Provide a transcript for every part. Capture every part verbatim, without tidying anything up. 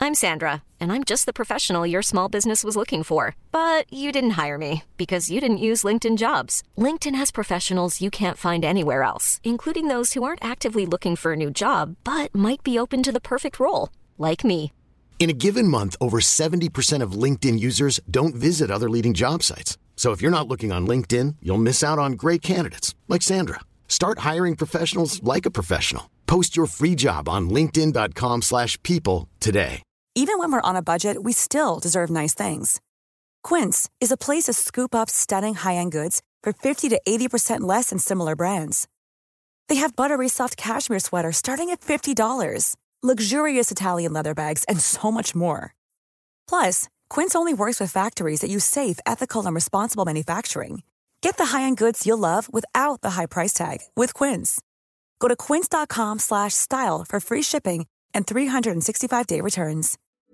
I'm Sandra, and I'm just the professional your small business was looking for. But you didn't hire me because you didn't use LinkedIn Jobs. LinkedIn has professionals you can't find anywhere else, including those who aren't actively looking for a new job, but might be open to the perfect role, like me. In a given month, over seventy percent of LinkedIn users don't visit other leading job sites. So if you're not looking on LinkedIn, you'll miss out on great candidates like Sandra. Start hiring professionals like a professional. Post your free job on linkedin dot com slash people today. Even when we're on a budget, we still deserve nice things. Quince is a place to scoop up stunning high-end goods for fifty to eighty percent less than similar brands. They have buttery soft cashmere sweaters starting at fifty dollars, luxurious Italian leather bags, and so much more. Plus, Quince only works with factories that use safe, ethical, and responsible manufacturing. Get the high-end goods you'll love without the high price tag with Quince. Go to quince dot com slash style for free shipping and three sixty-five day returns.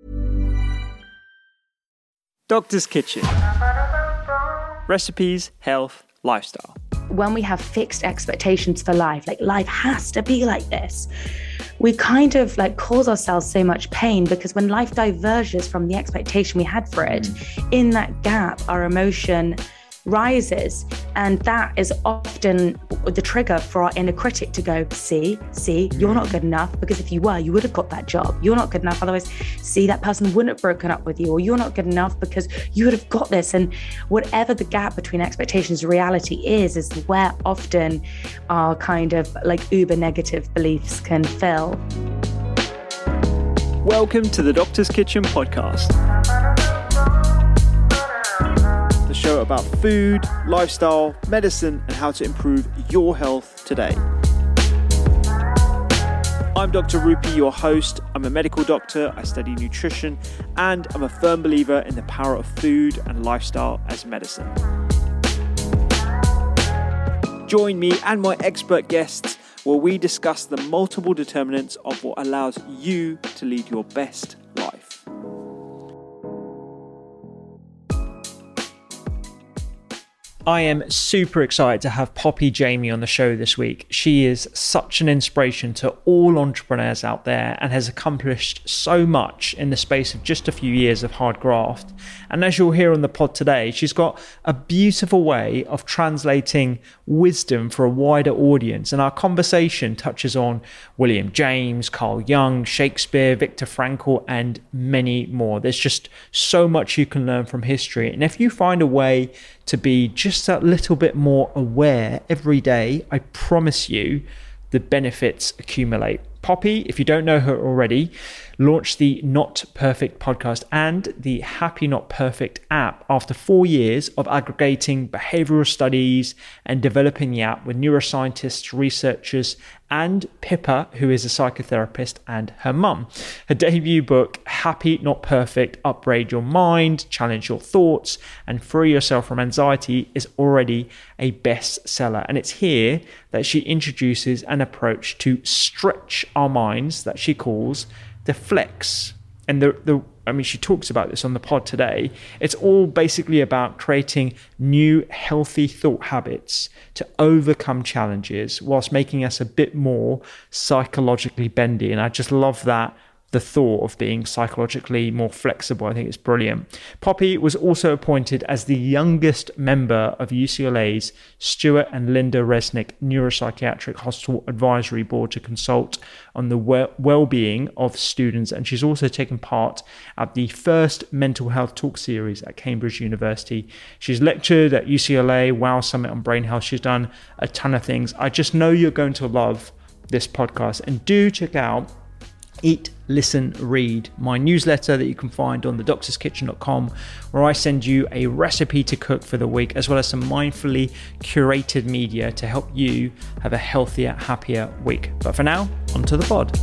Doctor's Kitchen. Recipes, health, lifestyle. When we have fixed expectations for life, like life has to be like this, we kind of like cause ourselves so much pain, because when life diverges from the expectation we had for it, in that gap, our emotion rises, and that is often the trigger for our inner critic to go, see, see, you're not good enough, because if you were, you would have got that job. You're not good enough, otherwise, see, that person wouldn't have broken up with you, or you're not good enough because you would have got this. And whatever the gap between expectations and reality is, is where often our kind of like uber negative beliefs can fill. Welcome to the Doctor's Kitchen podcast. Show about food, lifestyle, medicine, and how to improve your health today. I'm Doctor Rupi, your host. I'm a medical doctor, I study nutrition, and I'm a firm believer in the power of food and lifestyle as medicine. Join me and my expert guests where we discuss the multiple determinants of what allows you to lead your best life. I am super excited to have Poppy Jamie on the show this week. She is such an inspiration to all entrepreneurs out there and has accomplished so much in the space of just a few years of hard graft. And as you'll hear on the pod today, she's got a beautiful way of translating wisdom for a wider audience. And our conversation touches on William James, Carl Jung, Shakespeare, Viktor Frankl, and many more. There's just so much you can learn from history. And if you find a way to be just a little bit more aware every day, I promise you the benefits accumulate. Poppy, if you don't know her already, launched the Not Perfect podcast and the Happy Not Perfect app after four years of aggregating behavioral studies and developing the app with neuroscientists, researchers, and Pippa, who is a psychotherapist, and her mum. Her debut book, Happy Not Perfect, Upgrade Your Mind, Challenge Your Thoughts, and Free Yourself from Anxiety, is already a bestseller. And it's here that she introduces an approach to stretch our minds that she calls the flex. And the, the I mean, she talks about this on the pod today. It's all basically about creating new healthy thought habits to overcome challenges whilst making us a bit more psychologically bendy. And I just love that, the thought of being psychologically more flexible. I think it's brilliant. Poppy was also appointed as the youngest member of U C L A's Stuart and Linda Resnick Neuropsychiatric Hospital Advisory Board to consult on the well-being of students. And she's also taken part at the first mental health talk series at Cambridge University. She's lectured at U C L A, WOW Summit on Brain Health. She's done a ton of things. I just know you're going to love this podcast, and do check out Eat, Listen, Read, my newsletter that you can find on the doctors kitchen dot com, where I send you a recipe to cook for the week, as well as some mindfully curated media to help you have a healthier, happier week. But for now, onto the pod.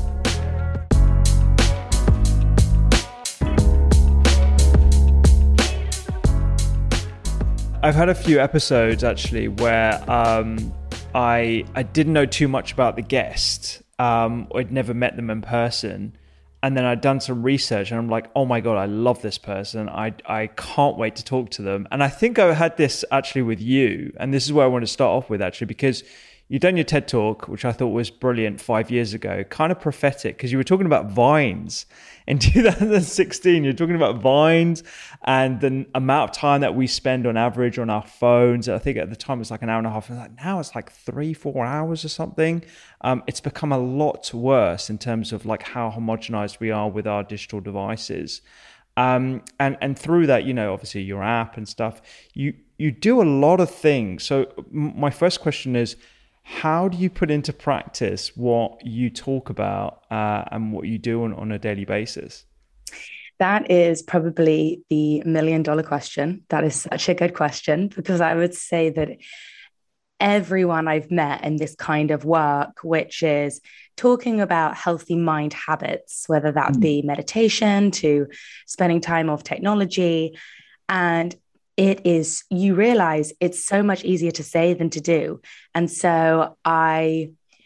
I've had a few episodes actually where um, I I didn't know too much about the guest. Um, I'd never met them in person, and then I'd done some research and I'm like, oh my God, I love this person. I I can't wait to talk to them. And I think I had this actually with you, and this is where I want to start off with actually, because you've done your TED Talk, which I thought was brilliant five years ago, kind of prophetic, because you were talking about vines. In two thousand sixteen, you're talking about vines and the amount of time that we spend on average on our phones. I think at the time it was like an hour and a half. And like now it's like three, four hours or something. Um, it's become a lot worse in terms of like how homogenized we are with our digital devices. Um, and, and through that, you know, obviously your app and stuff, you, you do a lot of things. So my first question is, how do you put into practice what you talk about uh, and what you do on, on a daily basis? That is probably the million dollar question. That is such a good question, because I would say that everyone I've met in this kind of work, which is talking about healthy mind habits, whether that be meditation to spending time off technology, and it is, you realize it's so much easier to say than to do. And so I,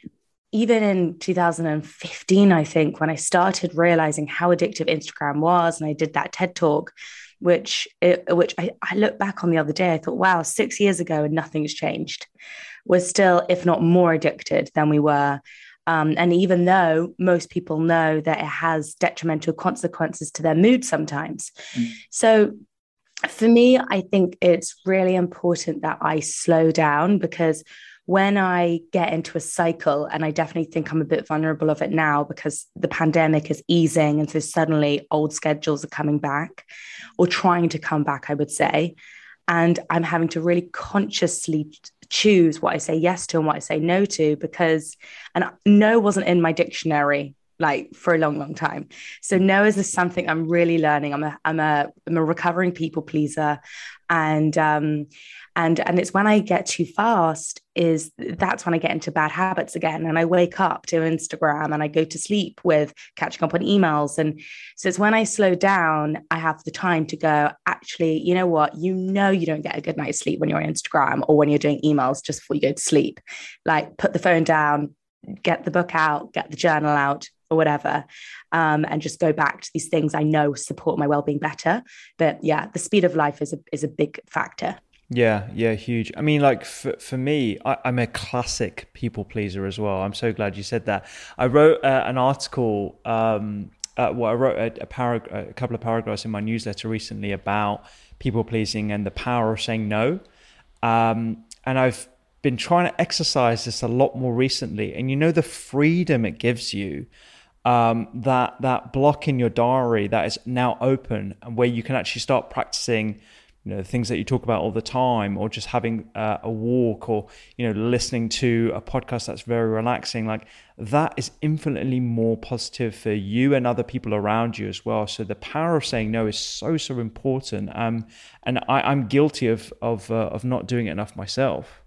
even in two thousand fifteen, I think, when I started realizing how addictive Instagram was, and I did that TED Talk, which, it, which I, I look back on the other day, I thought, wow, six years ago and nothing's changed. We're still, if not more addicted than we were. Um, and even though most people know that it has detrimental consequences to their mood sometimes. Mm. So for me, I think it's really important that I slow down, because when I get into a cycle, and I definitely think I'm a bit vulnerable of it now because the pandemic is easing. And so suddenly old schedules are coming back, or trying to come back, I would say. And I'm having to really consciously choose what I say yes to and what I say no to, because, and no wasn't in my dictionary like for a long, long time. So no is this something I'm really learning. I'm a, I'm a, I'm a recovering people pleaser. And, um, and, and it's when I get too fast is that's when I get into bad habits again. And I wake up to Instagram and I go to sleep with catching up on emails. And so it's when I slow down, I have the time to go, actually, you know what, you know, you don't get a good night's sleep when you're on Instagram or when you're doing emails just before you go to sleep. Like, put the phone down, get the book out, get the journal out, or whatever, um, and just go back to these things I know support my well-being better. But yeah, the speed of life is a is a big factor. Yeah, yeah, huge. I mean, like for, for me, I, I'm a classic people pleaser as well. I'm so glad you said that. I wrote uh, an article, um, uh, well, I wrote a, a, parag- a couple of paragraphs in my newsletter recently about people pleasing and the power of saying no. Um, and I've been trying to exercise this a lot more recently. And you know, the freedom it gives you, um, that that block in your diary that is now open, and where you can actually start practicing, you know, the things that you talk about all the time, or just having uh, a walk, or, you know, listening to a podcast that's very relaxing. Like, that is infinitely more positive for you and other people around you as well. So the power of saying no is so, so important. Um, and I, I'm guilty of of uh, of not doing it enough myself.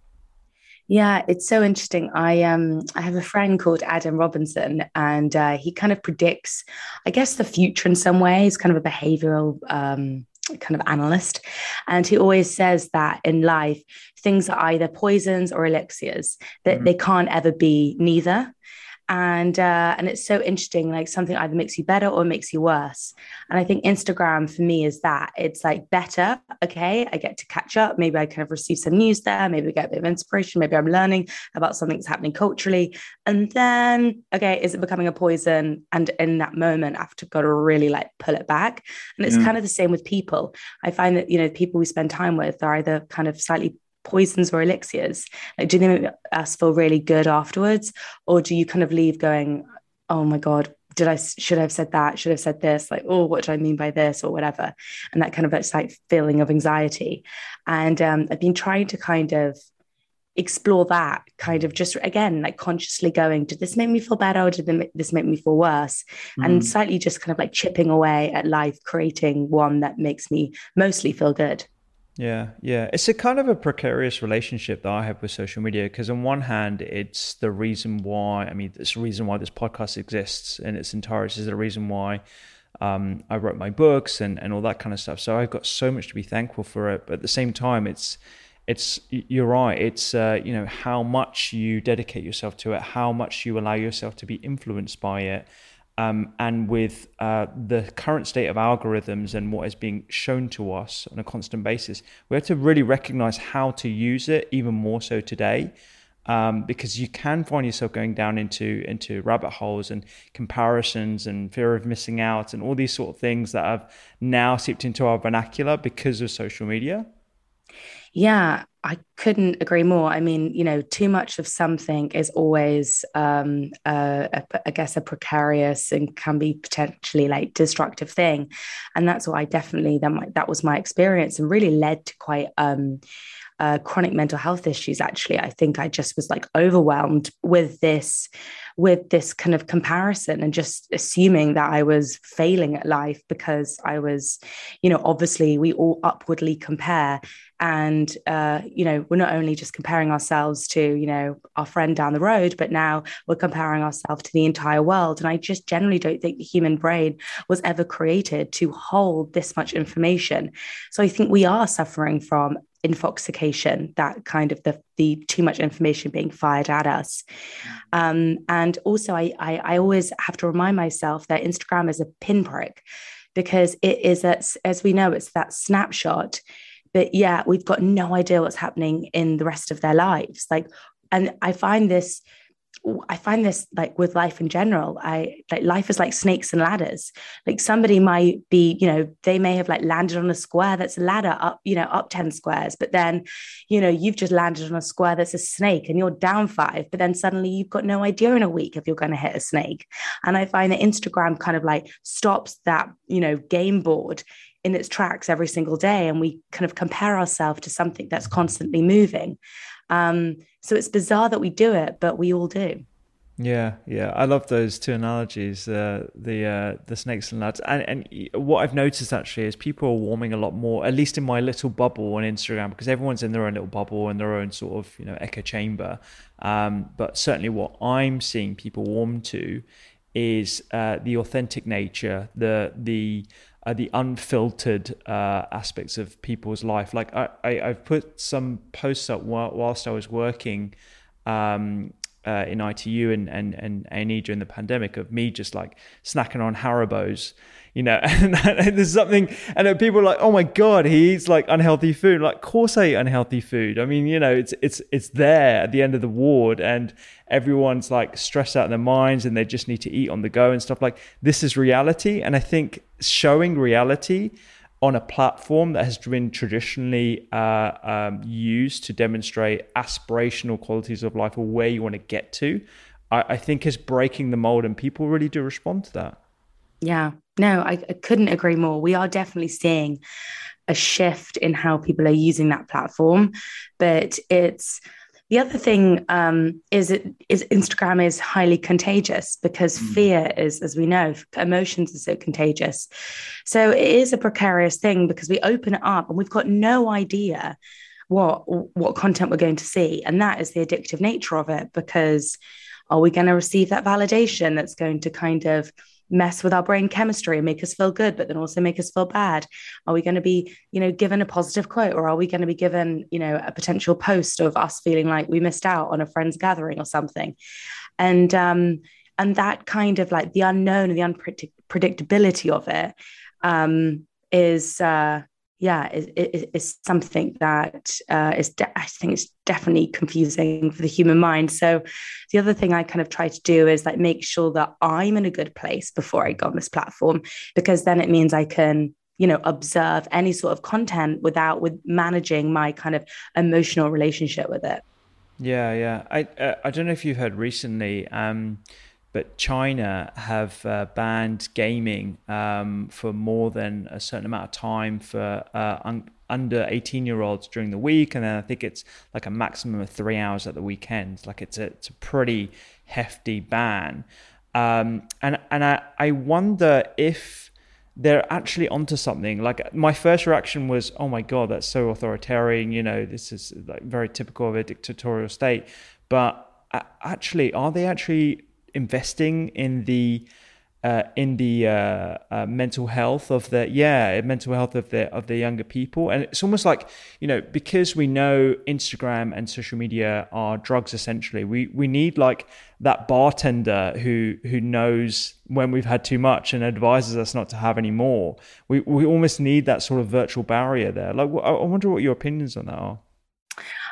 Yeah, it's so interesting. I um I have a friend called Adam Robinson, and uh, he kind of predicts, I guess, the future in some ways, kind of a behavioral um, kind of analyst. And he always says that in life, things are either poisons or elixirs, that mm-hmm. they can't ever be neither. And uh, and it's so interesting, like something either makes you better or makes you worse. And I think Instagram for me is that. It's like better, okay, I get to catch up. Maybe I kind of receive some news there. Maybe I get a bit of inspiration. Maybe I'm learning about something that's happening culturally. And then, okay, is it becoming a poison? And in that moment, I've got to really like pull it back. And it's yeah. kind of the same with people. I find that, you know, people we spend time with are either kind of slightly poisons or elixirs. Like, do they make us feel really good afterwards, or do you kind of leave going, oh my god, did I should I have said that, should I have said this, like, oh, what do I mean by this, or whatever. And that kind of it's like feeling of anxiety. And um, I've been trying to kind of explore that, kind of just again like consciously going, did this make me feel better, or did this make me feel worse? Mm. And slightly just kind of like chipping away at life, creating one that makes me mostly feel good. Yeah, yeah. It's a kind of a precarious relationship that I have with social media, because on one hand, it's the reason why, I mean, it's the reason why this podcast exists in its entirety. It's the reason why um, I wrote my books and, and all that kind of stuff. So I've got so much to be thankful for it. But at the same time, it's, it's you're right. It's, uh, you know, how much you dedicate yourself to it, how much you allow yourself to be influenced by it. Um, and with uh, the current state of algorithms and what is being shown to us on a constant basis, we have to really recognize how to use it even more so today. Um, because you can find yourself going down into into rabbit holes and comparisons and fear of missing out and all these sort of things that have now seeped into our vernacular because of social media. Yeah, I couldn't agree more. I mean, you know, too much of something is always, um, uh, a, I guess, a precarious and can be potentially like destructive thing. And that's what I definitely, that, my, that was my experience and really led to quite um, uh, chronic mental health issues. Actually, I think I just was like overwhelmed with this, with this kind of comparison and just assuming that I was failing at life because I was, you know, obviously we all upwardly compare. And, uh, you know, we're not only just comparing ourselves to, you know, our friend down the road, but now we're comparing ourselves to the entire world. And I just generally don't think the human brain was ever created to hold this much information. So I think we are suffering from infoxication, that kind of the, the too much information being fired at us. Um, and also, I, I, I always have to remind myself that Instagram is a pinprick because it is, a, as we know, it's that snapshot. But yeah, we've got no idea what's happening in the rest of their lives. Like, and I find this, I find this like with life in general, I like life is like snakes and ladders. Like somebody might be, you know, they may have like landed on a square that's a ladder up, you know, up ten squares, but then, you know, you've just landed on a square that's a snake and you're down five, but then suddenly you've got no idea in a week if you're going to hit a snake. And I find that Instagram kind of like stops that, you know, game board in its tracks every single day. And we kind of compare ourselves to something that's constantly moving. Um, so it's bizarre that we do it, but we all do. Yeah, yeah, I love those two analogies, uh, the uh, the snakes and ladders. And, and what I've noticed actually is people are warming a lot more, at least in my little bubble on Instagram, because everyone's in their own little bubble and their own sort of, you know, echo chamber. Um, but certainly what I'm seeing people warm to is uh, the authentic nature, the the uh, the unfiltered uh, aspects of people's life. Like I, I, I've put some posts up while, whilst I was working um, uh, in I T U and and and A and E during the pandemic of me just like snacking on Haribos, you know, and, and there's something, and people are like, oh my God, he eats like unhealthy food. Like, of course I eat unhealthy food. I mean, you know, it's it's it's there at the end of the ward, and everyone's like stressed out in their minds and they just need to eat on the go and stuff. Like, this is reality. And I think showing reality on a platform that has been traditionally uh, um, used to demonstrate aspirational qualities of life or where you want to get to, I, I think is breaking the mold, and people really do respond to that. Yeah, no, I, I couldn't agree more. We are definitely seeing a shift in how people are using that platform, but it's, the other thing um, is it is Instagram is highly contagious because mm. fear is, as we know, emotions are so contagious. So it is a precarious thing because we open it up and we've got no idea what what content we're going to see. And that is the addictive nature of it, because are we going to receive that validation that's going to kind of mess with our brain chemistry and make us feel good, but then also make us feel bad? Are we going to be, you know, given a positive quote, or are we going to be given, you know, a potential post of us feeling like we missed out on a friend's gathering or something? And, um, and that kind of like the unknown and the unpredictability of it, um, is, uh, yeah, is, is, is something that uh, is, de- I think it's definitely confusing for the human mind. So the other thing I kind of try to do is like make sure that I'm in a good place before I go on this platform, because then it means I can, you know, observe any sort of content without with managing my kind of emotional relationship with it. Yeah, yeah. I uh, I don't know if you've heard recently, um, but China have uh, banned gaming um, for more than a certain amount of time for uh, un- under eighteen-year-olds during the week, and then I think it's like a maximum of three hours at the weekends. Like it's a it's a pretty hefty ban, um, and and I I wonder if they're actually onto something. Like, my first reaction was, oh my God, that's so authoritarian. You know, this is like very typical of a dictatorial state. But actually, are they actually investing in the uh, in the uh, uh, mental health of the yeah mental health of the of the younger people? And it's almost like, you know, because we know Instagram and social media are drugs essentially, we we need like that bartender who who knows when we've had too much and advises us not to have any more. We we almost need that sort of virtual barrier there. Like, I wonder what your opinions on that are.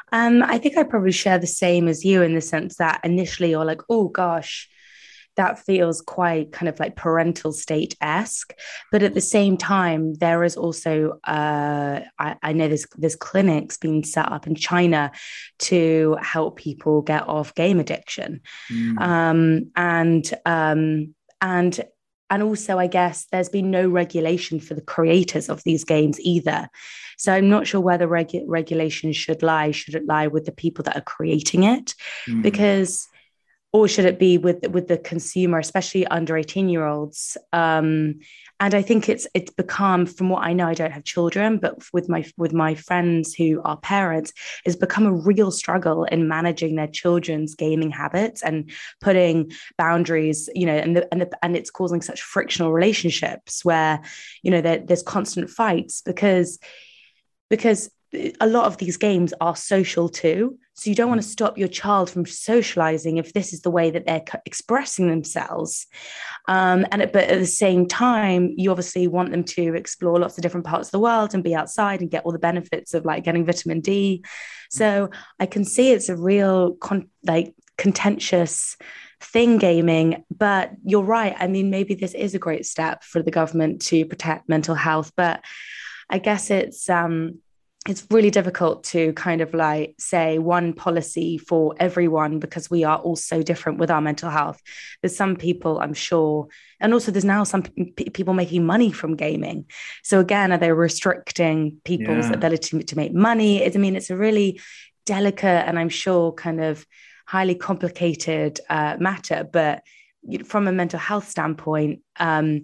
Um, I think I probably share the same as you in the sense that initially you're like, oh gosh, that feels quite kind of like parental state-esque. But at the same time, there is also, uh, I, I know there's, there's clinics being set up in China to help people get off game addiction. Mm. Um, and, um, and, and also, I guess there's been no regulation for the creators of these games either. So I'm not sure where the regu- regulation should lie. Should it lie with the people that are creating it? Mm. Because... or should it be with with the consumer, especially under eighteen year olds? Um, and I think it's it's become, from what I know, I don't have children, but with my with my friends who are parents, it's become a real struggle in managing their children's gaming habits and putting boundaries, you know, and the, and the, and it's causing such frictional relationships where, you know, there, there's constant fights because because a lot of these games are social too. So you don't want to stop your child from socializing if this is the way that they're expressing themselves. Um, and but at the same time, you obviously want them to explore lots of different parts of the world and be outside and get all the benefits of like getting vitamin D. So I can see it's a real con- like contentious thing, gaming. But you're right. I mean, maybe this is a great step for the government to protect mental health. But I guess it's um, it's really difficult to kind of like say one policy for everyone because we are all so different with our mental health. There's some people, I'm sure, and also there's now some p- people making money from gaming. So again, are they restricting people's yeah. ability to make money? It's, I mean, it's a really delicate and I'm sure kind of highly complicated uh, matter. But from a mental health standpoint, um,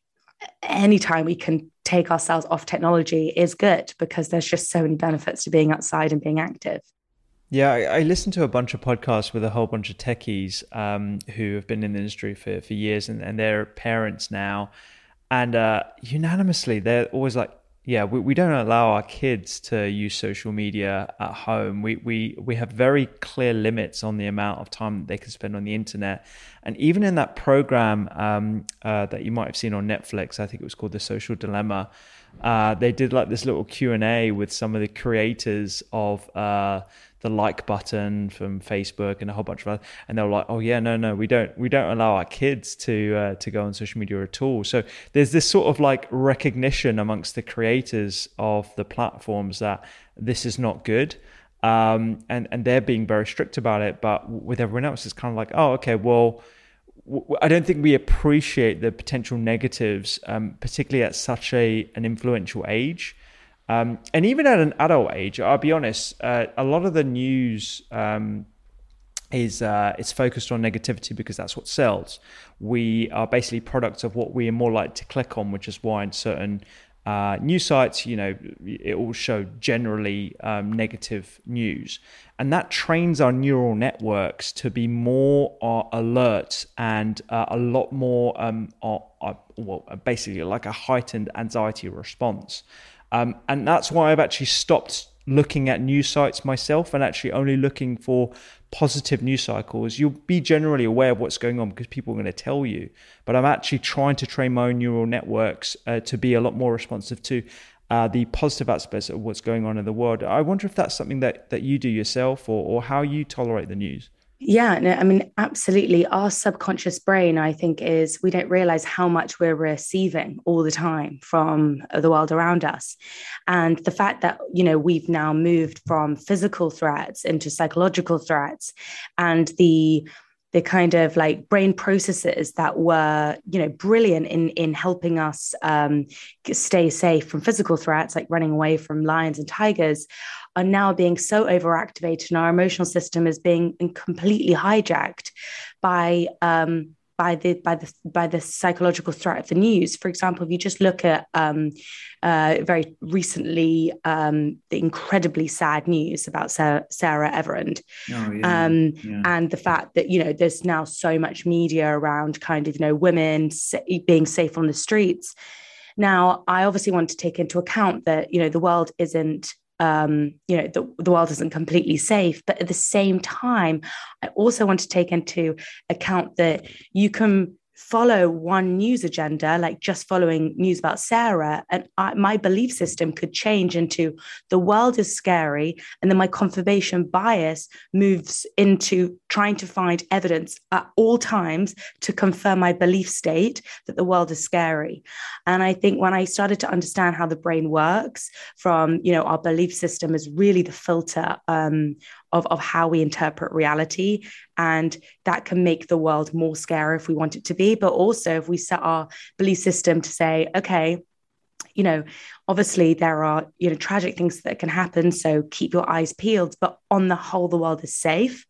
anytime we can take ourselves off technology is good because there's just so many benefits to being outside and being active. Yeah, I, I listened to a bunch of podcasts with a whole bunch of techies um, who have been in the industry for, for years and, and they're parents now. And uh, unanimously, they're always like, yeah, we, we don't allow our kids to use social media at home. We we we have very clear limits on the amount of time they can spend on the internet. And even in that program um, uh, that you might have seen on Netflix, I think it was called The Social Dilemma, uh, they did like this little Q and A with some of the creators of uh, the like button from Facebook and a whole bunch of other, and they were like, oh yeah, no, no, we don't, we don't allow our kids to uh, to go on social media at all. So there's this sort of like recognition amongst the creators of the platforms that this is not good. Um, and, and they're being very strict about it, but with everyone else, it's kind of like, oh, okay, well, w- I don't think we appreciate the potential negatives, um, particularly at such a an influential age. Um, and even at an adult age, I'll be honest, uh, a lot of the news um, is uh, it's focused on negativity because that's what sells. We are basically products of what we are more likely to click on, which is why in certain uh, news sites, you know, it will show generally um, negative news. And that trains our neural networks to be more uh, alert and uh, a lot more, um, uh, uh, well, basically like a heightened anxiety response. Um, and that's why I've actually stopped looking at news sites myself and actually only looking for positive news cycles. You'll be generally aware of what's going on because people are going to tell you. But I'm actually trying to train my own neural networks uh, to be a lot more responsive to uh, the positive aspects of what's going on in the world. I wonder if that's something that, that you do yourself or, or how you tolerate the news. Yeah, no, I mean, absolutely. Our subconscious brain, I think, is we don't realize how much we're receiving all the time from the world around us. And the fact that, you know, we've now moved from physical threats into psychological threats and the the kind of like brain processes that were, you know, brilliant in, in helping us um, stay safe from physical threats, like running away from lions and tigers, are now being so overactivated and our emotional system is being completely hijacked by um, by the by the by the psychological threat of the news. For example, if you just look at um, uh, very recently um, the incredibly sad news about Sarah, Sarah Everard, oh, yeah, um, yeah. and the fact that, you know, there's now so much media around kind of, you know, women being safe on the streets. Now, I obviously want to take into account that, you know, the world isn't um, you know, the, the world isn't completely safe. But at the same time, I also want to take into account that you can follow one news agenda, like just following news about Sarah, and I, my belief system could change into the world is scary. And then my confirmation bias moves into trying to find evidence at all times to confirm my belief state that the world is scary. And I think when I started to understand how the brain works from, you know, our belief system is really the filter um, Of, of how we interpret reality. And that can make the world more scary if we want it to be. But also if we set our belief system to say, okay, you know, obviously there are, you know, tragic things that can happen. So keep your eyes peeled, but on the whole, the world is safe.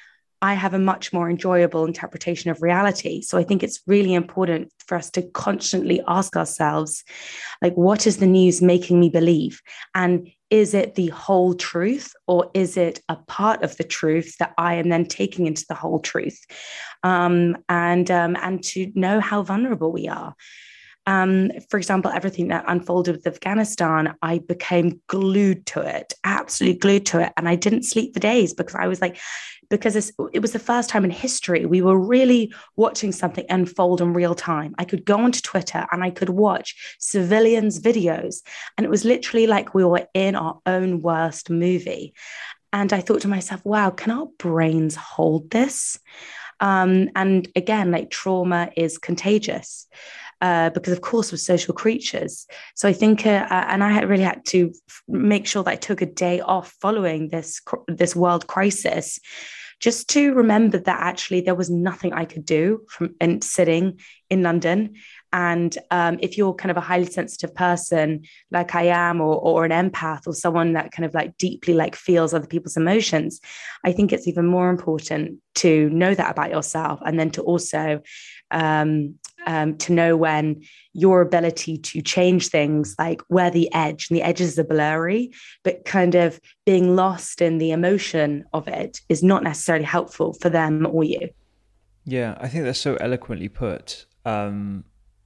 I have a much more enjoyable interpretation of reality. So I think it's really important for us to constantly ask ourselves, like, what is the news making me believe? And is it the whole truth, or is it a part of the truth that I am then taking into the whole truth? Um, and, um, and to know how vulnerable we are. Um, for example, everything that unfolded with Afghanistan, I became glued to it, absolutely glued to it. And I didn't sleep for days because I was like, because it was the first time in history we were really watching something unfold in real time. I could go onto Twitter and I could watch civilians' videos, and it was literally like we were in our own worst movie. And I thought to myself, wow, can our brains hold this? Um, and again, like, trauma is contagious. Uh, because of course we're social creatures. So I think, uh, and I had really had to f- make sure that I took a day off following this, this world crisis, just to remember that actually there was nothing I could do from and sitting in London. And um, if you're kind of a highly sensitive person like I am, or, or an empath, or someone that kind of like deeply like feels other people's emotions, I think it's even more important to know that about yourself. And then to also um, um, to know when your ability to change things, like where the edge, and the edges are blurry, but kind of being lost in the emotion of it is not necessarily helpful for them or you. Yeah, I think that's so eloquently put. Um,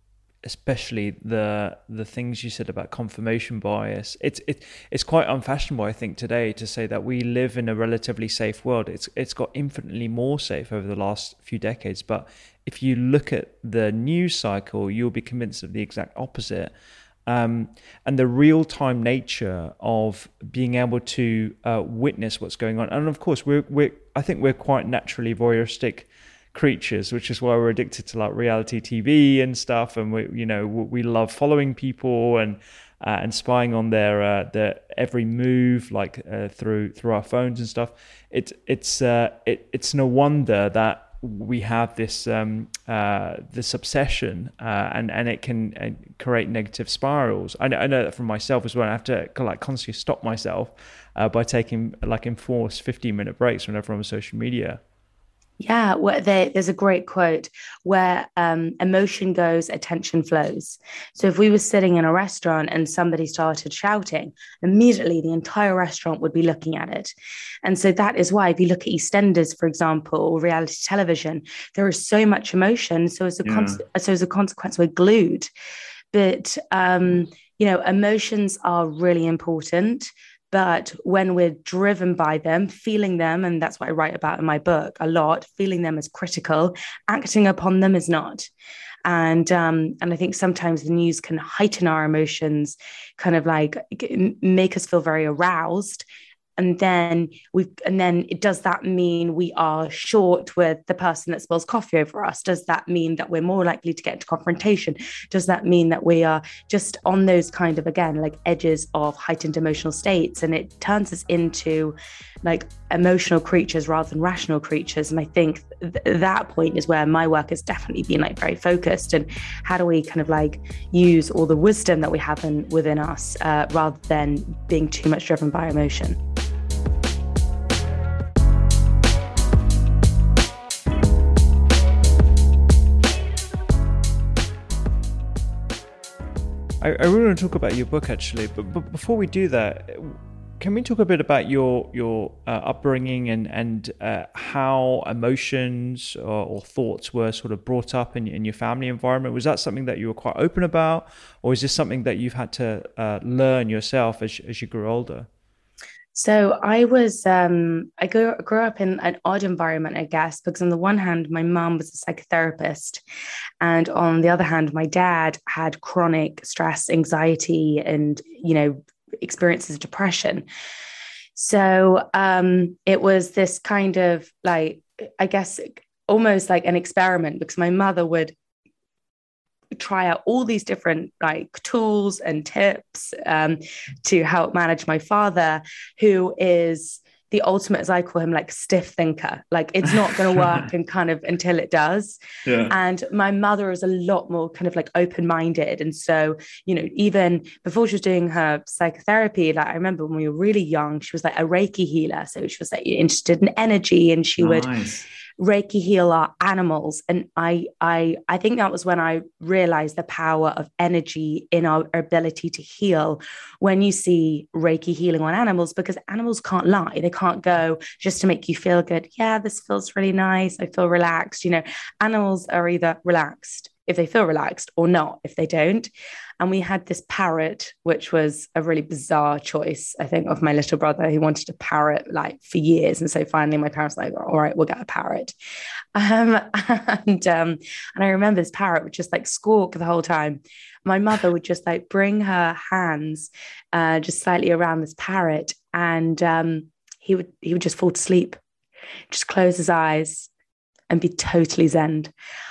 especially the the things you said about confirmation bias. It's it, it's quite unfashionable, I think, today to say that we live in a relatively safe world. It's it's got infinitely more safe over the last few decades. But if you look at the news cycle, you'll be convinced of the exact opposite. Um, and the real-time nature of being able to uh, witness what's going on. And of course, we're we're I think we're quite naturally voyeuristic creatures, which is why we're addicted to like reality T V and stuff, and we you know we love following people and uh, and spying on their uh, their every move, like uh, through through our phones and stuff. It it's uh, it it's no wonder that we have this um, uh, this obsession, uh, and and it can uh, create negative spirals. I know, I know that from myself as well. I have to like constantly stop myself uh, by taking like enforced fifteen minute breaks whenever I'm on social media. Yeah, well, there, there's a great quote where um, emotion goes, attention flows. So if we were sitting in a restaurant and somebody started shouting, immediately the entire restaurant would be looking at it. And so that is why, if you look at EastEnders, for example, or reality television, there is so much emotion. So as a, yeah. con- so as a consequence, we're glued. But, um, you know, emotions are really important. But when we're driven by them, feeling them, and that's what I write about in my book a lot, feeling them is critical, acting upon them is not. And um, and I think sometimes the news can heighten our emotions, kind of like make us feel very aroused. And then we, and then it, does that mean we are short with the person that spills coffee over us? Does that mean that we're more likely to get into confrontation? Does that mean that we are just on those kind of, again, like edges of heightened emotional states? And it turns us into like emotional creatures rather than rational creatures. And I think th- that point is where my work has definitely been like very focused. And how do we kind of like use all the wisdom that we have in, within us uh, rather than being too much driven by emotion? I, I really want to talk about your book, actually, but, but before we do that, can we talk a bit about your your uh, upbringing and and uh, how emotions or, or thoughts were sort of brought up in, in your family environment? Was that something that you were quite open about, or is this something that you've had to uh, learn yourself as as you grew older? So I was, um, I grew, grew up in an odd environment, I guess, because on the one hand, my mom was a psychotherapist. And on the other hand, my dad had chronic stress, anxiety, and, you know, experiences of depression. So um, it was this kind of like, I guess, almost like an experiment, because my mother would try out all these different like tools and tips um, to help manage my father, who is the ultimate, as I call him, like stiff thinker. Like it's not going to work and kind of until it does. Yeah. And my mother is a lot more kind of like open-minded. And so, you know, even before she was doing her psychotherapy, like I remember when we were really young, she was like a Reiki healer. So she was like interested in energy, and she Nice. would Reiki heal our animals. And I, I, I think that was when I realized the power of energy in our ability to heal when you see Reiki healing on animals, because animals can't lie. They can't go just to make you feel good. Yeah, this feels really nice. I feel relaxed. You know, animals are either relaxed if they feel relaxed or not if they don't. And we had this parrot, which was a really bizarre choice, I think, of my little brother, who wanted a parrot like for years. And so finally my parents were like, all right, we'll get a parrot. Um, and, um, and I remember this parrot would just like squawk the whole time. My mother would just like bring her hands uh, just slightly around this parrot, and um, he would he would just fall to sleep, just close his eyes and be totally zen.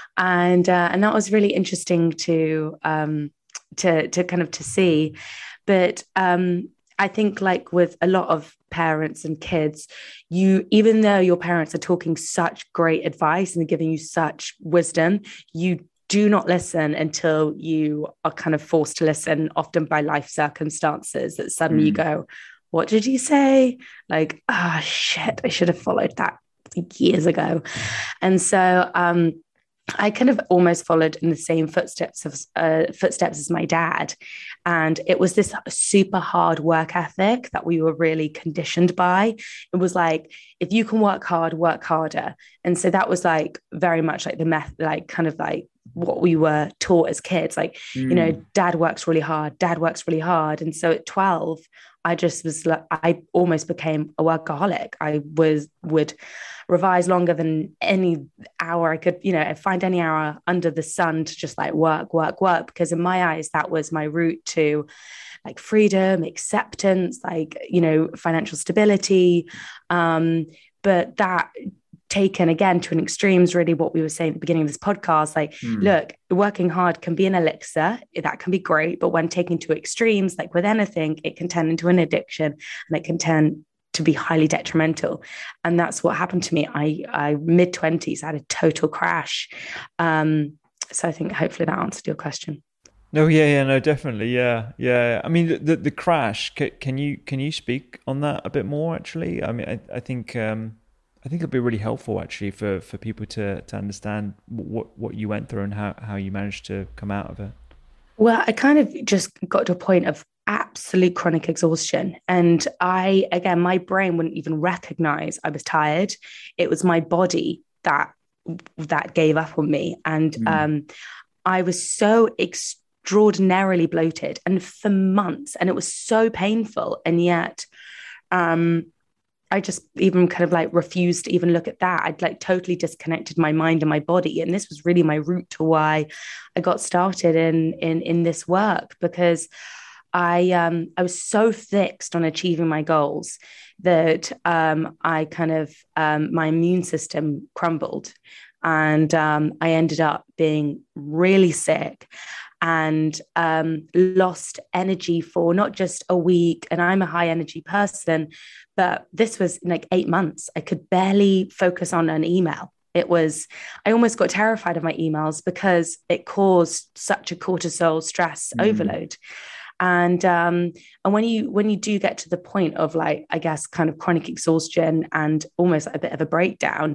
And uh, and that was really interesting to um, to to kind of to see. But um, I think like with a lot of parents and kids, you, even though your parents are talking such great advice and giving you such wisdom, you do not listen until you are kind of forced to listen, often by life circumstances, that suddenly mm. you go, what did you say? Like, ah, oh, shit, I should have followed that years ago. And so um, I kind of almost followed in the same footsteps of uh, footsteps as my dad. And it was this super hard work ethic that we were really conditioned by. It was like, if you can work hard, work harder. And so that was like very much like the method, like kind of like what we were taught as kids. Like, mm. you know, dad works really hard, dad works really hard. And so at twelve, I just was like, I almost became a workaholic. I was, would revise longer than any hour I could, you know, find any hour under the sun to just like work, work, work. Because in my eyes, that was my route to like freedom, acceptance, like, you know, financial stability. Um, but that taken again to an extreme is really what we were saying at the beginning of this podcast. Like, mm. look, working hard can be an elixir, that can be great, but when taken to extremes, like with anything, it can turn into an addiction, and it can turn to be highly detrimental. And that's what happened to me. I, I mid twenties, I had a total crash. Um, so I think hopefully that answered your question. No, yeah, yeah, no, definitely, yeah, yeah. I mean, the the, the crash. Can, can you can you speak on that a bit more? Actually, I mean, I, I think um, I think it'll be really helpful actually for, for people to to understand what what you went through and how how you managed to come out of it. Well, I kind of just got to a point of absolute chronic exhaustion. And I, again, my brain wouldn't even recognize I was tired. It was my body that that gave up on me. And mm. um, I was so extraordinarily bloated, and for months, and it was so painful. And yet um, I just even kind of like refused to even look at that. I'd like totally disconnected my mind and my body. And this was really my route to why I got started in, in, in this work, because I, um, I was so fixed on achieving my goals that um, I kind of, um, my immune system crumbled, and um, I ended up being really sick and um, lost energy for not just a week. And I'm a high energy person, but this was like eight months. I could barely focus on an email. It was, I almost got terrified of my emails because it caused such a cortisol stress mm. overload. And um, and when you when you do get to the point of like, I guess, kind of chronic exhaustion and almost a bit of a breakdown,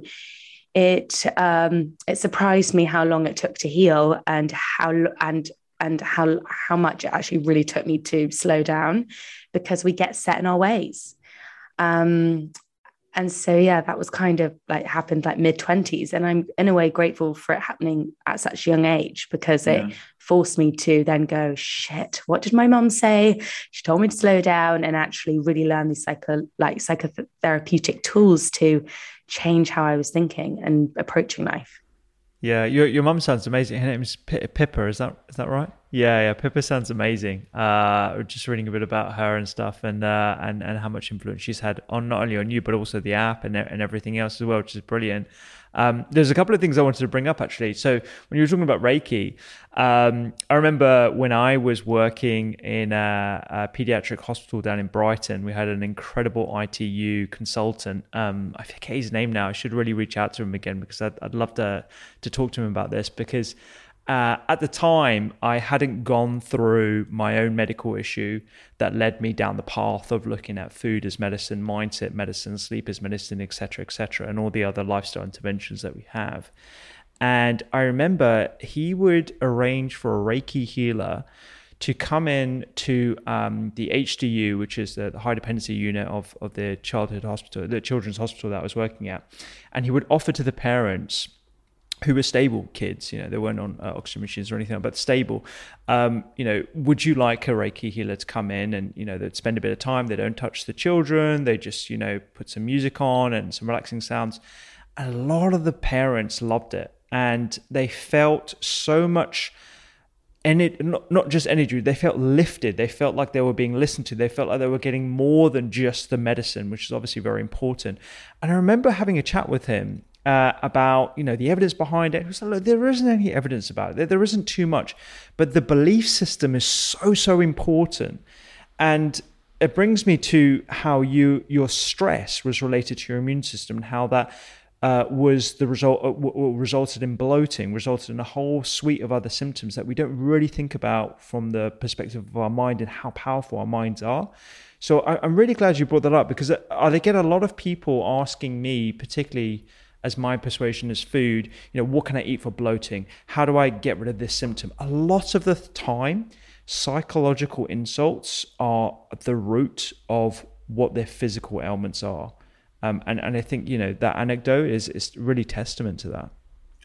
it um, it surprised me how long it took to heal, and how and and how how much it actually really took me to slow down, because we get set in our ways. Um, and so, yeah, that was kind of like happened like mid twenties. And I'm in a way grateful for it happening at such a young age, because Yeah. it forced me to then go, shit, what did my mum say? She told me to slow down, and actually really learn these psycho, like psychotherapeutic tools to change how I was thinking and approaching life. Yeah, your your mum sounds amazing. Her name's P- Pippa, is that is that right? Yeah, yeah. Pippa sounds amazing. Uh, just reading a bit about her and stuff, and uh, and and how much influence she's had on not only on you but also the app and and everything else as well, which is brilliant. Um, there's a couple of things I wanted to bring up actually. So when you were talking about Reiki, um, I remember when I was working in a, a pediatric hospital down in Brighton, we had an incredible I T U consultant. Um, I forget his name now. I should really reach out to him again, because I'd, I'd love to to talk to him about this, because Uh, at the time, I hadn't gone through my own medical issue that led me down the path of looking at food as medicine, mindset medicine, sleep as medicine, et cetera, et cetera, and all the other lifestyle interventions that we have. And I remember he would arrange for a Reiki healer to come in to um, the H D U, which is the, the high dependency unit of, of the childhood hospital, the children's hospital that I was working at. And he would offer to the parents who were stable kids, you know, they weren't on uh, oxygen machines or anything, but stable, um, you know, would you like a Reiki healer to come in? And, you know, they'd spend a bit of time, they don't touch the children, they just, you know, put some music on and some relaxing sounds. And a lot of the parents loved it. And they felt so much, and it not, not just energy, they felt lifted. They felt like they were being listened to. They felt like they were getting more than just the medicine, which is obviously very important. And I remember having a chat with him Uh, about, you know, the evidence behind it. It was like, look, there isn't any evidence about it. There, there isn't too much, but the belief system is so, so important. And it brings me to how you your stress was related to your immune system, and how that uh, was the result, uh, w- resulted in bloating, resulted in a whole suite of other symptoms that we don't really think about from the perspective of our mind and how powerful our minds are. So I, I'm really glad you brought that up, because I get a lot of people asking me, particularly as my persuasion is food, you know, what can I eat for bloating? How do I get rid of this symptom? A lot of the time, psychological insults are the root of what their physical ailments are. Um, and, and I think, you know, that anecdote is, is really testament to that.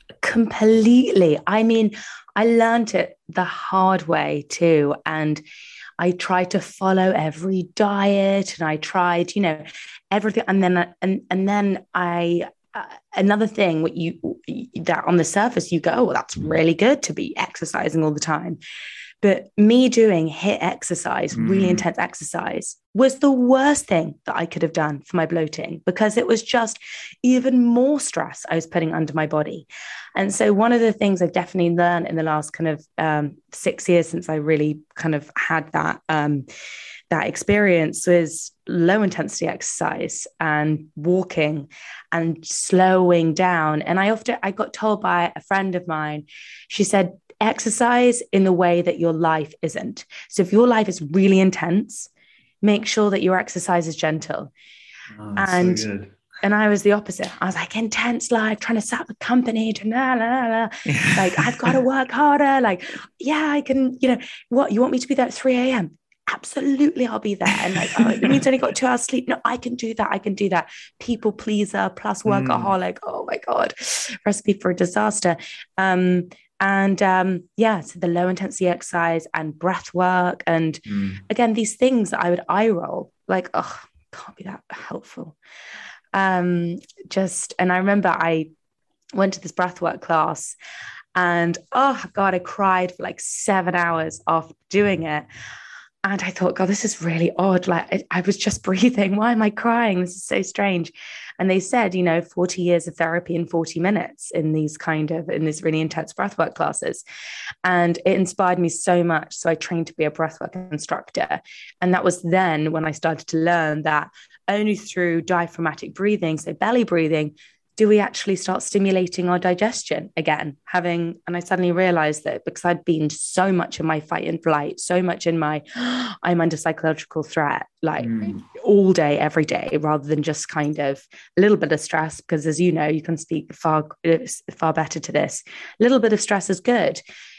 Completely. I mean, I learned it the hard way too. And I tried to follow every diet, and I tried, you know, everything. And then, and, and then I, Uh, another thing what you that on the surface you go, oh, well, that's really good to be exercising all the time. But me doing HIIT exercise, mm. really intense exercise, was the worst thing that I could have done for my bloating, because it was just even more stress I was putting under my body. And so one of the things I've definitely learned in the last kind of um, six years since I really kind of had that um, that experience was low intensity exercise and walking and slowing down. And I often, I got told by a friend of mine, she said, exercise in the way that your life isn't. So if your life is really intense, make sure that your exercise is gentle. Oh, and so good. And I was the opposite. I was like, intense life, trying to set up a company, to la, la, la. Like, I've got to work harder. Like, yeah, I can, you know, what, you want me to be there at three a.m.? Absolutely, I'll be there. And like, oh, it means I only got two hours sleep. No, I can do that. I can do that. People pleaser plus workaholic. Mm. Oh my God, recipe for a disaster. Um, and um, yeah, so the low intensity exercise and breath work. And mm. again, these things that I would eye roll, like, oh, can't be that helpful. Um, just, and I remember I went to this breathwork class, and oh God, I cried for like seven hours after doing it. And I thought, God, this is really odd. Like I, I was just breathing. Why am I crying? This is so strange. And they said, you know, forty years of therapy in forty minutes in these kind of, in these really intense breathwork classes. And it inspired me so much. So I trained to be a breathwork instructor. And that was then when I started to learn that only through diaphragmatic breathing, so belly breathing, do we actually start stimulating our digestion again? Having, and I suddenly realized that because I'd been so much in my fight and flight, so much in my, I'm under psychological threat, like mm. all day, every day, rather than just kind of a little bit of stress, because as you know, you can speak far, far better to this. A little bit of stress is good.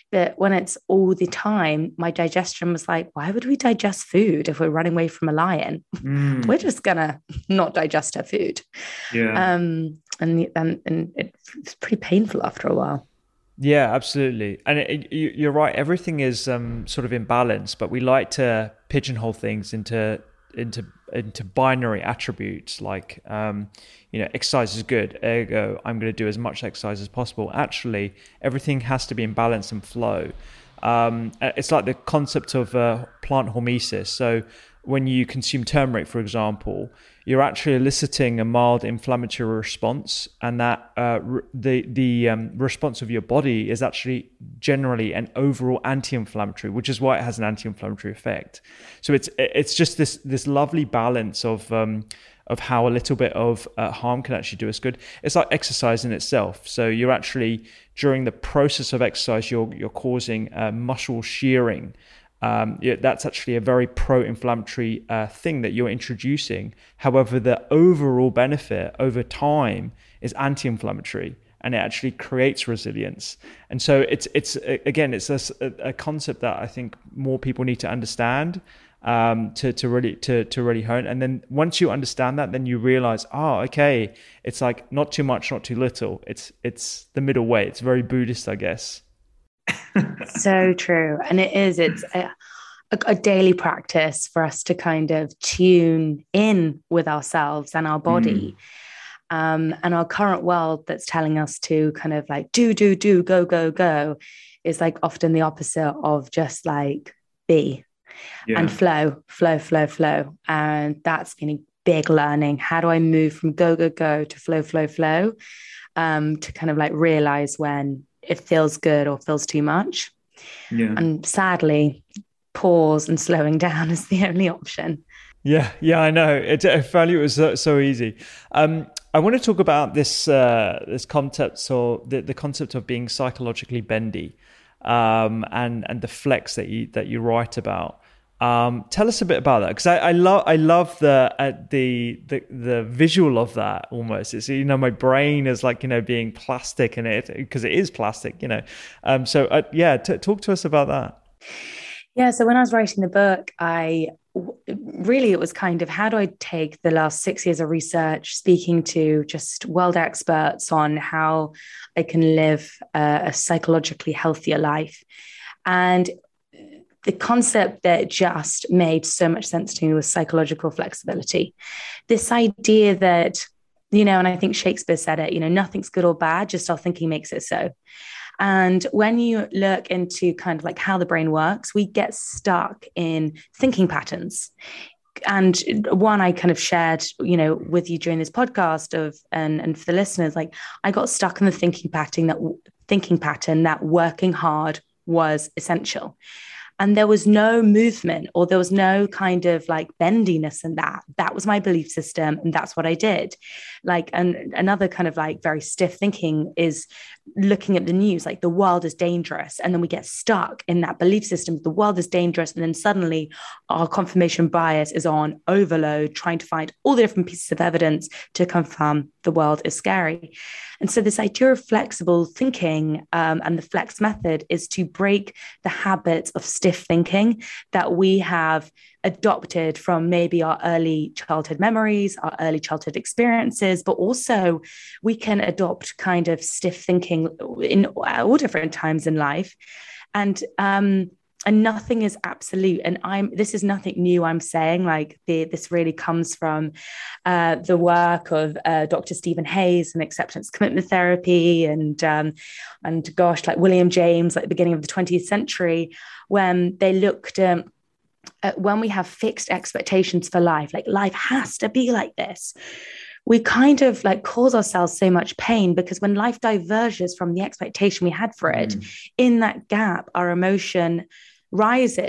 But when it's all the time, my digestion was like, why would we digest food if we're running away from a lion? Mm. We're just gonna not digest our food. Yeah. Um, and, and, and it's pretty painful after a while. Yeah, absolutely. And it, it, you're right. Everything is um, sort of in balance, but we like to pigeonhole things into into into binary attributes like, um, you know, exercise is good, ergo I'm going to do as much exercise as possible. Actually, everything has to be in balance and flow. Um, it's like the concept of uh, plant hormesis. So when you consume turmeric, for example, you're actually eliciting a mild inflammatory response, and that uh, re- the the um, response of your body is actually generally an overall anti-inflammatory, which is why it has an anti-inflammatory effect. So it's it's just this this lovely balance of um, of how a little bit of uh, harm can actually do us good. It's like exercise in itself. So you're actually, during the process of exercise, you're you're causing uh, muscle shearing. Um, yeah, that's actually a very pro-inflammatory uh, thing that you're introducing. However, the overall benefit over time is anti-inflammatory, and it actually creates resilience. And so it's it's again, it's a, a concept that I think more people need to understand um, to to really to to really hone. And then once you understand that, then you realize, oh, okay, it's like not too much, not too little. It's it's the middle way. It's very Buddhist, I guess. So true. And it is, it's a, a daily practice for us to kind of tune in with ourselves and our body. Mm. Um, and our current world that's telling us to kind of like do, do, do, go, go, go is like often the opposite of just like be yeah. and flow, flow, flow, flow. And that's been a big learning. How do I move from go, go, go to flow, flow, flow um, to kind of like realize when it feels good or feels too much. Yeah. And sadly, pause and slowing down is the only option. Yeah, yeah, I know. It, I found it was so, so easy. Um, I want to talk about this uh, this concept, so the, the concept of being psychologically bendy, um, and and the flex that you that you write about. Um, tell us a bit about that, because I, I love I love the uh, the the the visual of that. Almost, it's, you know, my brain is like, you know, being plastic, and it because it is plastic, you know. Um, so uh, yeah, t- talk to us about that. Yeah. So when I was writing the book, I really it was kind of how do I take the last six years of research, speaking to just world experts on how I can live a, a psychologically healthier life, and the concept that just made so much sense to me was psychological flexibility. This idea that, you know, and I think Shakespeare said it, you know, nothing's good or bad, just our thinking makes it so. And when you look into kind of like how the brain works, we get stuck in thinking patterns. And one I kind of shared, you know, with you during this podcast of, and, and for the listeners, like I got stuck in the thinking pattern that thinking pattern that working hard was essential. And there was no movement, or there was no kind of like bendiness in that. That was my belief system, and that's what I did. Like, and another kind of like very stiff thinking is looking at the news, like the world is dangerous. And then we get stuck in that belief system, the world is dangerous. And then suddenly our confirmation bias is on overload, trying to find all the different pieces of evidence to confirm the world is scary. And so this idea of flexible thinking um, and the flex method is to break the habits of stiff thinking that we have adopted from maybe our early childhood memories, our early childhood experiences, but also we can adopt kind of stiff thinking in all different times in life. And um, and nothing is absolute. And I'm this is nothing new I'm saying. Like the, this really comes from uh, the work of uh, Doctor Stephen Hayes and acceptance commitment therapy, and um, and gosh, like William James, like the beginning of the twentieth century, when they looked um, at when we have fixed expectations for life, like life has to be like this. We kind of like cause ourselves so much pain because when life diverges from the expectation we had for it, mm. in that gap, our emotion rises.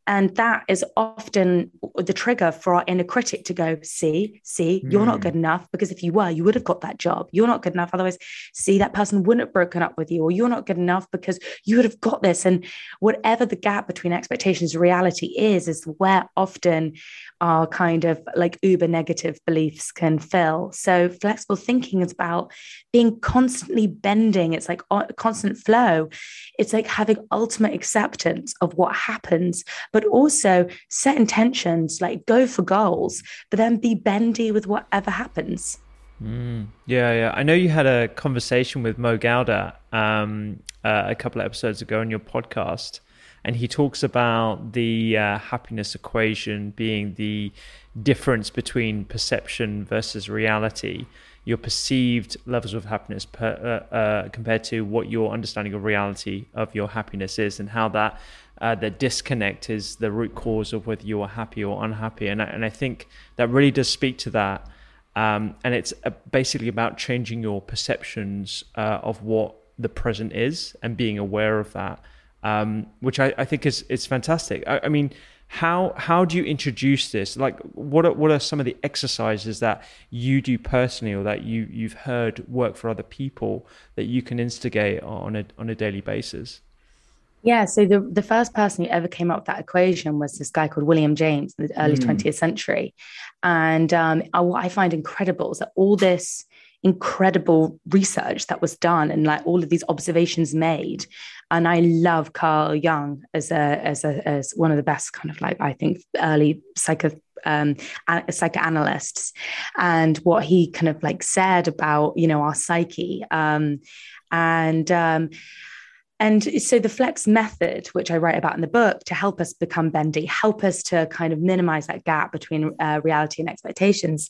And that is often the trigger for our inner critic to go, see, see, mm. you're not good enough, because if you were, you would have got that job. You're not good enough. Otherwise, see, that person wouldn't have broken up with you, or you're not good enough because you would have got this. And whatever the gap between expectations and reality is, is where often our kind of like uber negative beliefs can fill. So flexible thinking is about being constantly bending. It's like a constant flow. It's like having ultimate acceptance of what happens, but also set intentions, like go for goals, but then be bendy with whatever happens. Mm, yeah, yeah. I know you had a conversation with Mo Gawdat um, uh, a couple of episodes ago on your podcast, and he talks about the uh, happiness equation being the difference between perception versus reality, your perceived levels of happiness per, uh, uh, compared to what your understanding of reality of your happiness is, and how that uh, the disconnect is the root cause of whether you are happy or unhappy. And I, and I think that really does speak to that. Um, and it's uh, basically about changing your perceptions uh, of what the present is and being aware of that. Um, which I, I think is is fantastic. I, I mean, how how do you introduce this? Like, what are, what are some of the exercises that you do personally, or that you you've heard work for other people, that you can instigate on a on a daily basis? Yeah, so the, the first person who ever came up with that equation was this guy called William James in the early mm. twentieth century. And um, what I find incredible is that all this incredible research that was done and like all of these observations made. And I love Carl Jung as a as a as one of the best kind of like, I think, early psycho um psychoanalysts, and what he kind of like said about, you know, our psyche. Um and um And so the flex method, which I write about in the book, to help us become bendy, help us to kind of minimize that gap between uh, reality and expectations,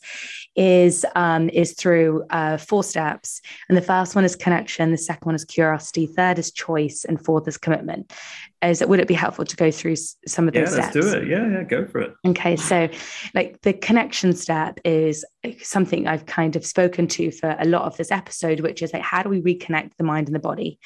is um, is through uh, four steps. And the first one is connection, the second one is curiosity, third is choice, and fourth is commitment. Is would it be helpful to go through some of those yeah, steps? Yeah, let's do it. Yeah, yeah, go for it. Okay, so like the connection step is something I've kind of spoken to for a lot of this episode, which is like, how do we reconnect the mind and the body?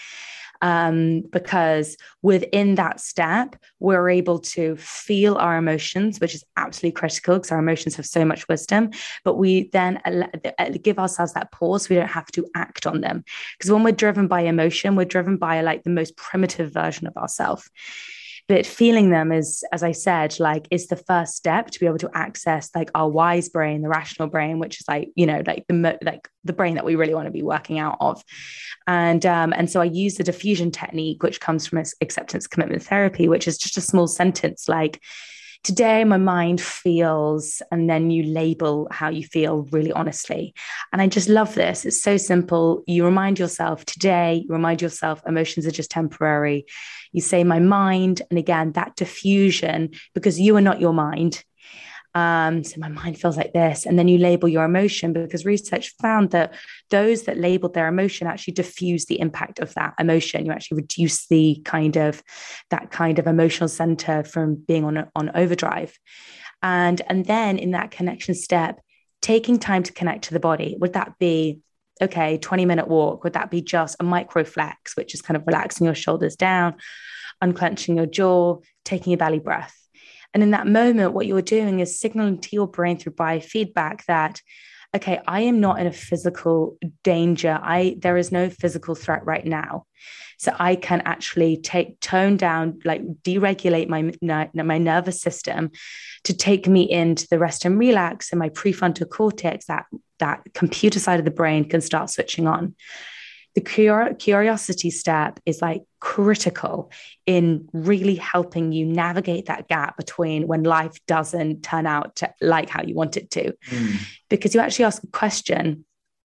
Um, because within that step, we're able to feel our emotions, which is absolutely critical because our emotions have so much wisdom, but we then give ourselves that pause so we don't have to act on them. Because when we're driven by emotion, we're driven by like the most primitive version of ourselves. But feeling them is, as I said, like is the first step to be able to access like our wise brain, the rational brain, which is like, you know, like the like the brain that we really want to be working out of. And um, and so I use the diffusion technique, which comes from acceptance commitment therapy, which is just a small sentence like, today my mind feels, and then you label how you feel really honestly. And I just love this. It's so simple. You remind yourself today, you remind yourself emotions are just temporary. You say my mind, and again, that diffusion, because you are not your mind. Um, so my mind feels like this. And then you label your emotion, because research found that those that labeled their emotion actually diffuse the impact of that emotion. You actually reduce the kind of that kind of emotional center from being on, on overdrive. And, and then in that connection step, taking time to connect to the body. Would that be, okay, twenty minute walk? Would that be just a micro flex, which is kind of relaxing your shoulders down, unclenching your jaw, taking a belly breath? And in that moment, what you're doing is signaling to your brain through biofeedback that, okay, I am not in a physical danger. I there is no physical threat right now. So I can actually take tone down, like deregulate my, my nervous system to take me into the rest and relax. And my prefrontal cortex, that, that computer side of the brain, can start switching on. The cur- curiosity step is like critical in really helping you navigate that gap between when life doesn't turn out to like how you want it to. Mm. Because you actually ask a question,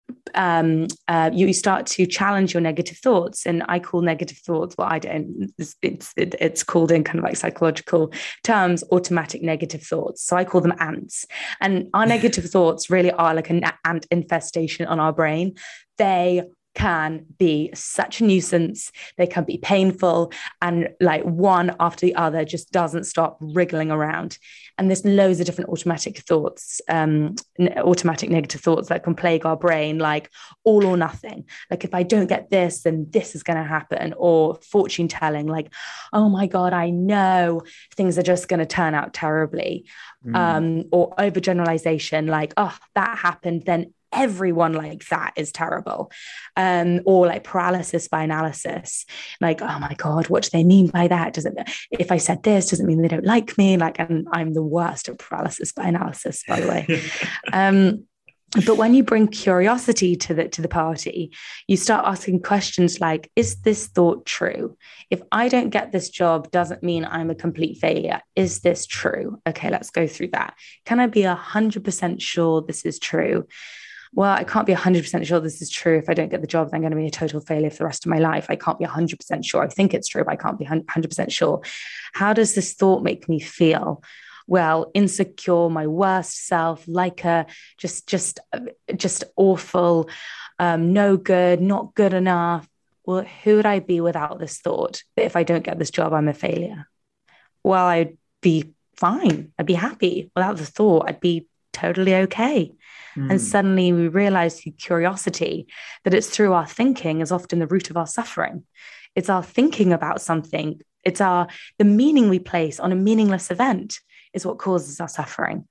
um, uh, you start to challenge your negative thoughts. And I call negative thoughts, well, I don't, it's, it's, it, it's called in kind of like psychological terms, automatic negative thoughts. So I call them ants. And our negative thoughts really are like an ant infestation on our brain. They can be such a nuisance. They can be painful, and like one after the other just doesn't stop wriggling around. And there's loads of different automatic thoughts, um, automatic negative thoughts that can plague our brain, like all or nothing. Like if I don't get this, then this is going to happen. Or fortune telling, like, oh my God, I know things are just going to turn out terribly. Mm. Um, or overgeneralization, like, oh, that happened, then everyone like that is terrible. Um, or like paralysis by analysis, like, oh my God, what do they mean by that? Does it, if I said this, does it mean they don't like me? Like, and I'm the worst at paralysis by analysis, by the way. um, but when you bring curiosity to the, to the party, you start asking questions like, is this thought true? If I don't get this job, doesn't mean I'm a complete failure. Is this true? Okay, let's go through that. Can I be a hundred percent sure this is true? Well, I can't be one hundred percent sure this is true. If I don't get the job, then I'm going to be a total failure for the rest of my life. I can't be one hundred percent sure. I think it's true, but I can't be one hundred percent sure. How does this thought make me feel? Well, insecure, my worst self, like a just, just, just awful, um, no good, not good enough. Well, who would I be without this thought? That if I don't get this job, I'm a failure. Well, I'd be fine. I'd be happy without the thought. I'd be totally okay. Mm. And suddenly we realize through curiosity that it's through our thinking is often the root of our suffering. It's our thinking about something. It's our, the meaning we place on a meaningless event is what causes our suffering.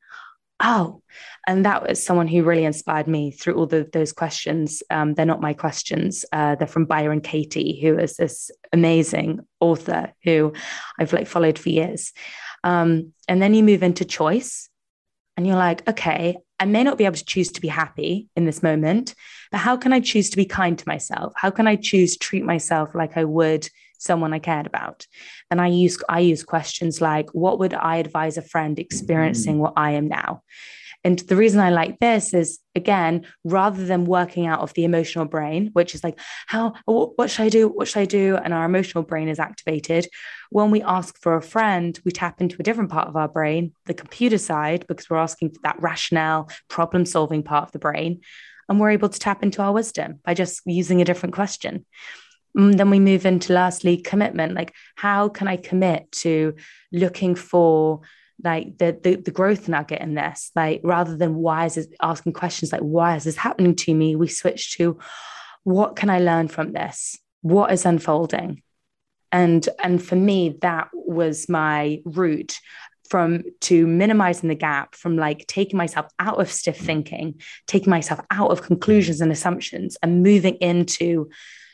Oh, and that was someone who really inspired me through all the, those questions. Um, they're not my questions. Uh, they're from Byron Katie, who is this amazing author who I've like followed for years. Um, and then you move into choice and you're like, okay, I may not be able to choose to be happy in this moment, but how can I choose to be kind to myself? How can I choose to treat myself like I would someone I cared about? And I use, I use questions like, what would I advise a friend experiencing mm-hmm. what I am now? And the reason I like this is, again, rather than working out of the emotional brain, which is like, how, what should I do? What should I do? And our emotional brain is activated. When we ask for a friend, we tap into a different part of our brain, the computer side, because we're asking for that rationale, problem-solving part of the brain. And we're able to tap into our wisdom by just using a different question. And then we move into, lastly, commitment. Like, how can I commit to looking for like the, the the growth nugget in this? Like, rather than why is this, asking questions like, why is this happening to me? We switch to, what can I learn from this? What is unfolding? And, and for me, that was my route from to minimizing the gap, from like taking myself out of stiff thinking, taking myself out of conclusions and assumptions, and moving into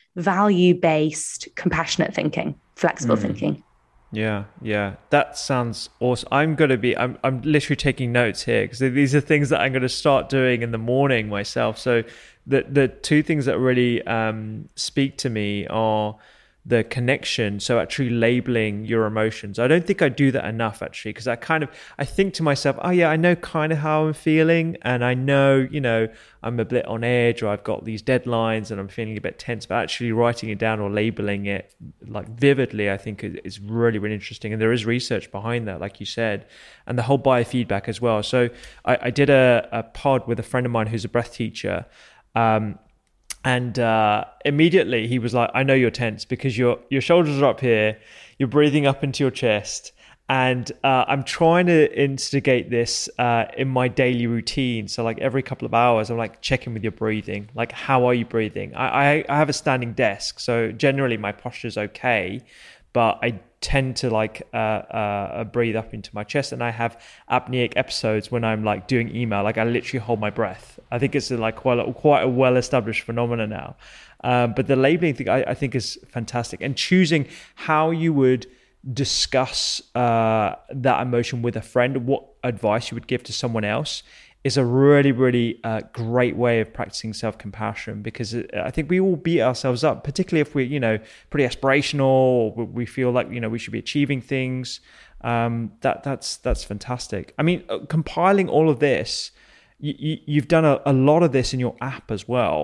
value-based, compassionate thinking, flexible mm. thinking. Yeah, yeah, that sounds awesome. I'm going to be, I'm, I'm literally taking notes here because these are things that I'm going to start doing in the morning myself. So the the two things that really um, speak to me are the connection. So actually labeling your emotions. I don't think I do that enough actually, because I kind of, I think to myself, oh yeah, I know kind of how I'm feeling. And I know, you know, I'm a bit on edge, or I've got these deadlines and I'm feeling a bit tense, but actually writing it down or labeling it like vividly, I think is really, really interesting. And there is research behind that, like you said, and the whole biofeedback as well. So I, I did a, a pod with a friend of mine who's a breath teacher. Um, And uh, immediately he was like, I know you're tense because your your shoulders are up here, you're breathing up into your chest. And uh, I'm trying to instigate this uh, in my daily routine. So like every couple of hours, I'm like checking with your breathing. Like, how are you breathing? I, I, I have a standing desk. So generally my posture is okay, but I tend to like uh, uh, breathe up into my chest. And I have apneic episodes when I'm like doing email, like I literally hold my breath. I think it's like quite a, quite a well-established phenomenon now. Um, but the labeling thing, I, I think is fantastic. And choosing how you would discuss uh, that emotion with a friend, what advice you would give to someone else, is a really, really uh, great way of practicing self-compassion, because I think we all beat ourselves up, particularly if we're, you know, pretty aspirational, or we feel like, you know, we should be achieving things. Um, that that's that's fantastic. I mean, uh, compiling all of this, you, you, you've done a, a lot of this in your app as well.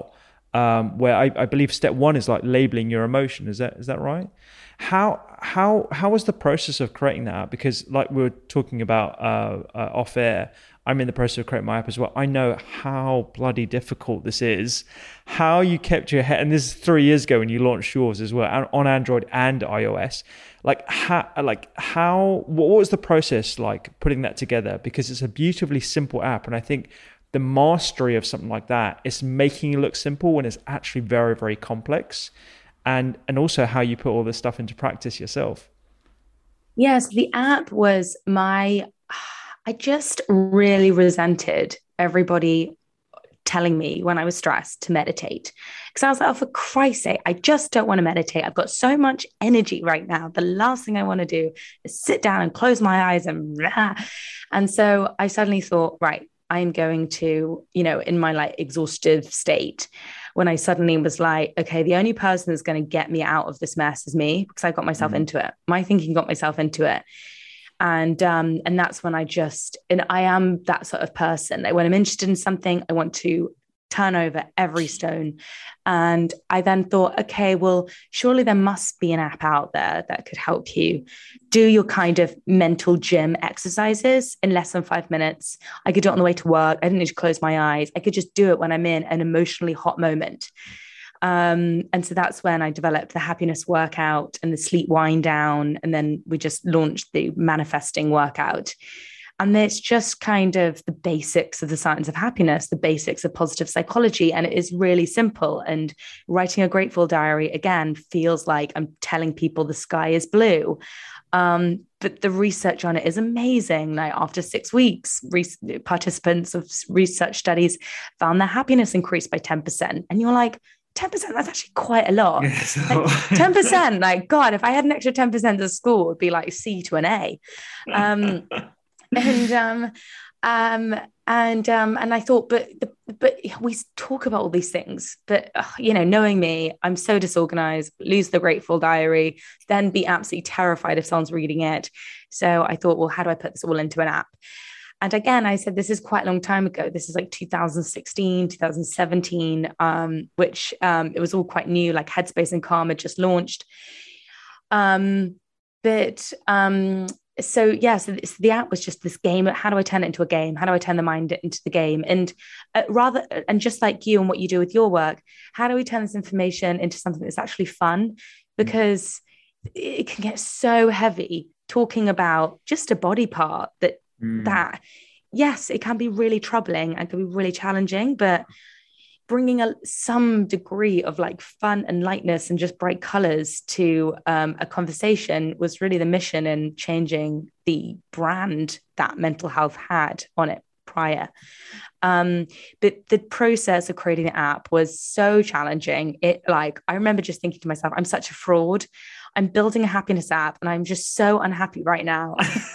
um, where I, I believe step one is like labeling your emotion. Is that is that right? How how how was the process of creating that app? Because like we were talking about uh, uh, off air, I'm in the process of creating my app as well. I know how bloody difficult this is. How you kept your head, and this is three years ago when you launched yours as well on Android and iOS. Like how, like how, what was the process like putting that together? Because it's a beautifully simple app, and I think the mastery of something like that is making it look simple when it's actually very, very complex, and and also how you put all this stuff into practice yourself. Yes, the app was my. I just really resented everybody telling me when I was stressed to meditate. Because I was like, oh, for Christ's sake, I just don't want to meditate. I've got so much energy right now. The last thing I want to do is sit down and close my eyes and blah. And so I suddenly thought, right, I'm going to, you know, in my like exhaustive state, when I suddenly was like, okay, the only person that's going to get me out of this mess is me, because I got myself mm-hmm. into it. My thinking got myself into it. And um, and that's when I just, and I am that sort of person. Like when I'm interested in something, I want to turn over every stone. And I then thought, okay, well, surely there must be an app out there that could help you do your kind of mental gym exercises in less than five minutes. I could do it on the way to work. I didn't need to close my eyes. I could just do it when I'm in an emotionally hot moment. Um, and so that's when I developed the happiness workout and the sleep wind down. And then we just launched the manifesting workout. And it's just kind of the basics of the science of happiness, the basics of positive psychology. And it is really simple. And writing a grateful diary, again, feels like I'm telling people the sky is blue. Um, but the research on it is amazing. Like after six weeks, re- participants of research studies found their happiness increased by ten percent. And you're like, ten percent, that's actually quite a lot. Yeah, so... like, ten percent, like, God, if I had an extra ten percent at school, it would be like C to an A. Um, and, um, um, and, um, and I thought, but, but we talk about all these things, but, uh, you know, knowing me, I'm so disorganized, lose the grateful diary, then be absolutely terrified if someone's reading it. So I thought, well, how do I put this all into an app? And again, I said, this is quite a long time ago. This is like two thousand sixteen, two thousand seventeen, um, which um, it was all quite new, like Headspace and Calm had just launched. Um, but um, so, yeah, so the app was just this game. How do I turn it into a game? How do I turn the mind into the game? And uh, rather, and just like you and what you do with your work, how do we turn this information into something that's actually fun? Because it can get so heavy talking about just a body part that, Mm. that yes, it can be really troubling and can be really challenging, but bringing a some degree of like fun and lightness and just bright colors to um, a conversation was really the mission in changing the brand that mental health had on it prior. Um, but the process of creating the app was so challenging. It like, I remember just thinking to myself, I'm such a fraud. I'm building a happiness app and I'm just so unhappy right now.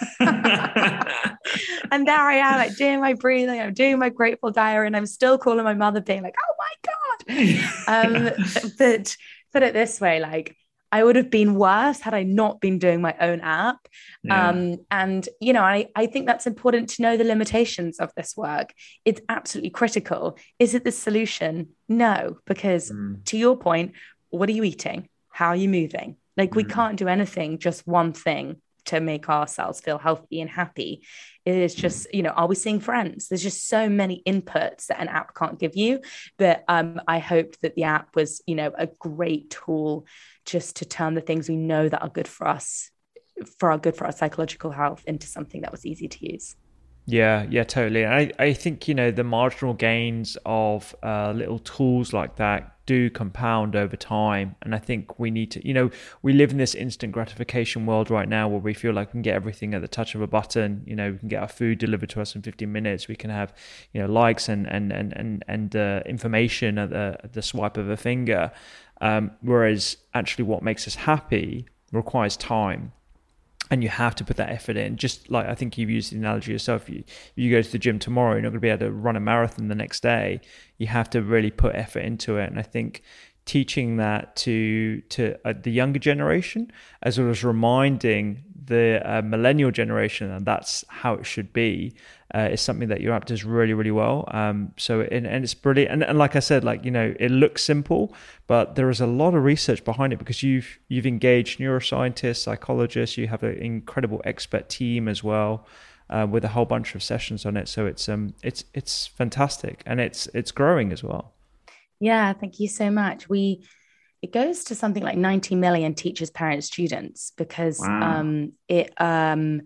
And there I am, like doing my breathing, I'm doing my grateful diary, and I'm still calling my mother being like, oh my God. um, but put it this way, like I would have been worse had I not been doing my own app. Yeah. Um, and, you know, I, I think that's important to know the limitations of this work. It's absolutely critical. Is it the solution? No, because mm. to your point, what are you eating? How are you moving? Like mm. we can't do anything, just one thing to make ourselves feel healthy and happy. It is just, you know, are we seeing friends? There's just so many inputs that an app can't give you. But um, I hope that the app was, you know, a great tool just to turn the things we know that are good for us, for our good for our psychological health, into something that was easy to use. Yeah, yeah, totally. And I, I think, you know, the marginal gains of uh, little tools like that do compound over time. And I think we need to, you know, we live in this instant gratification world right now where we feel like we can get everything at the touch of a button. You know, we can get our food delivered to us in fifteen minutes. We can have, you know, likes and and and and, and uh, information at the, at the swipe of a finger. Um, whereas actually what makes us happy requires time. And you have to put that effort in. Just like I think you've used the analogy yourself. You you go to the gym tomorrow, you're not going to be able to run a marathon the next day. You have to really put effort into it. And I think teaching that to to uh, the younger generation, as well as reminding the uh, millennial generation, and that's how it should be, uh, is something that your app does really, really well. Um, so, and, and it's brilliant. And, and like I said, like, you know, it looks simple, but there is a lot of research behind it, because you've you've engaged neuroscientists, psychologists, you have an incredible expert team as well, uh, with a whole bunch of sessions on it. So it's um it's it's fantastic, and it's it's growing as well. Yeah, thank you so much. We it goes to something like ninety million teachers, parents, students, because wow. um, it, um,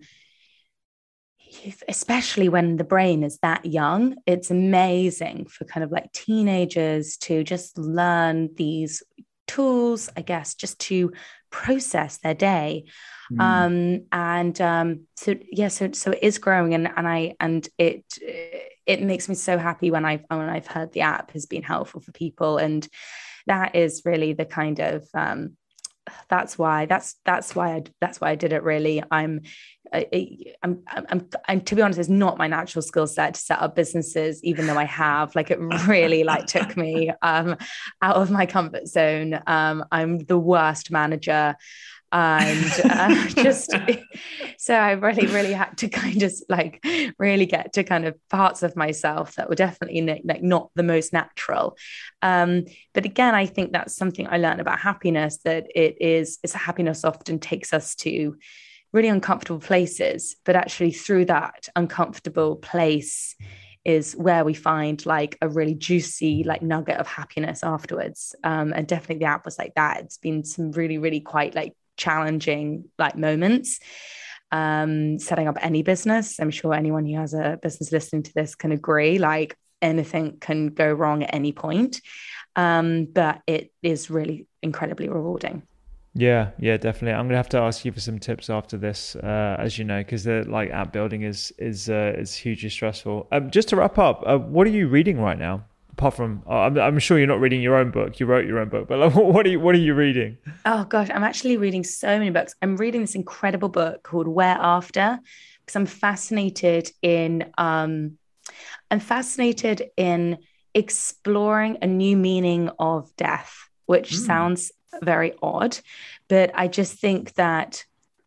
especially when the brain is that young, it's amazing for kind of like teenagers to just learn these tools, I guess, just to process their day. Mm. Um, and um, so, yeah, so so it is growing, and and I and it it makes me so happy when I've when I've heard the app has been helpful for people. And that is really the kind of um, that's why that's that's why I that's why I did it. Really, I'm I, I'm I'm I'm to be honest, it's not my natural skill set to set up businesses, even though I have. Like, it really like took me um, out of my comfort zone. Um, I'm the worst manager. And uh, just so I really, really had to kind of like really get to kind of parts of myself that were definitely like not the most natural. Um, but again, I think that's something I learned about happiness, that it is, it's happiness often takes us to really uncomfortable places, but actually through that uncomfortable place is where we find like a really juicy like nugget of happiness afterwards. Um, and definitely the app was like that. It's been some really, really quite like challenging like moments um setting up any business. I'm sure anyone who has a business listening to this can agree, like anything can go wrong at any point, um but it is really incredibly rewarding. Yeah, yeah, definitely. I'm gonna have to ask you for some tips after this, uh, as you know, because the like app building is is uh, is hugely stressful. Um, just to wrap up, uh, what are you reading right now? Apart from, uh, I'm, I'm sure you're not reading your own book. You wrote your own book, but like, what are you what are you reading? Oh gosh, I'm actually reading so many books. I'm reading this incredible book called Where After, because I'm fascinated in um, I'm fascinated in exploring a new meaning of death, which mm. sounds very odd, but I just think that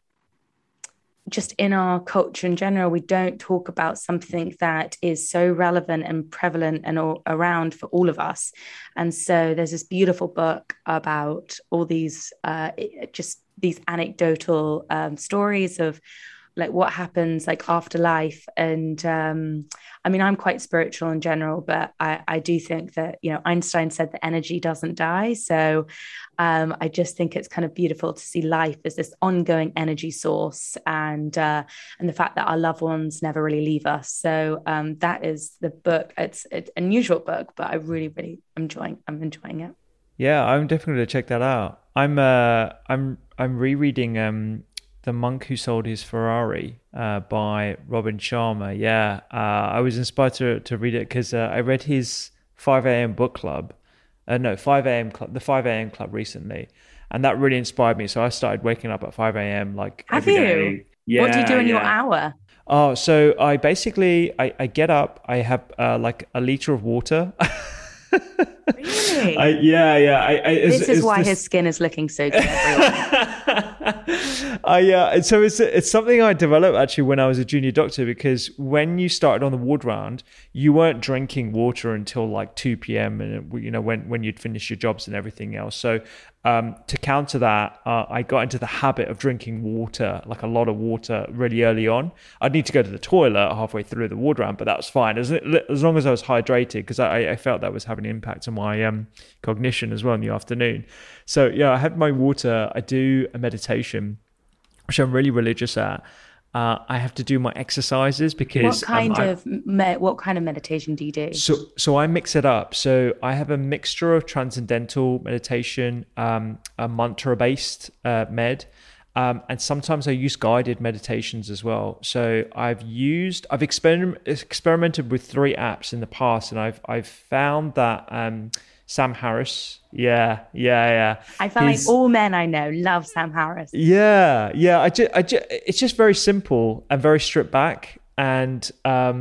just in our culture in general, we don't talk about something that is so relevant and prevalent and all around for all of us. And so there's this beautiful book about all these, uh, just these anecdotal um, stories of like what happens like after life. And um, I mean, I'm quite spiritual in general, but I, I do think that, you know, Einstein said that energy doesn't die. So um, I just think it's kind of beautiful to see life as this ongoing energy source, and uh, and the fact that our loved ones never really leave us. So um, that is the book. It's, it's an unusual book, but I really, really enjoying. I'm enjoying it. Yeah, I'm definitely going to check that out. I'm uh, I'm I'm rereading um. The Monk Who Sold His Ferrari uh, by Robin Sharma. Yeah, uh, I was inspired to to read it because uh, I read his five a.m. book club. Uh, no, five a.m. club, the five a.m. club recently. And that really inspired me. So I started waking up at five a.m. like Have every you? day. Yeah, what do you do in yeah. your hour? Oh, so I basically, I, I get up, I have uh, like a liter of water. Really? I, yeah, yeah. I, I, it's, this is it's why this... his skin is looking so good, everyone. I uh, so it's it's something I developed actually when I was a junior doctor, because when you started on the ward round, you weren't drinking water until like two p.m. and you know when when you'd finish your jobs and everything else. So um, to counter that, uh, I got into the habit of drinking water, like a lot of water, really early on. I'd need to go to the toilet halfway through the ward round, but that was fine as as long as I was hydrated, because I, I felt that was having an impact on my um, cognition as well in the afternoon. So yeah, I have my water. I do a meditation, which I'm really religious at. Uh, I have to do my exercises because what kind um, of me- what kind of meditation do you do? So, so I mix it up. So I have a mixture of transcendental meditation, um, a mantra-based uh, med, um, and sometimes I use guided meditations as well. So I've used, I've exper- experimented with three apps in the past, and I've I've found that. Um, Sam Harris. Yeah, yeah, yeah. I feel He's, like all men I know love Sam Harris. Yeah, yeah. I just, I just, it's just very simple and very stripped back. And um,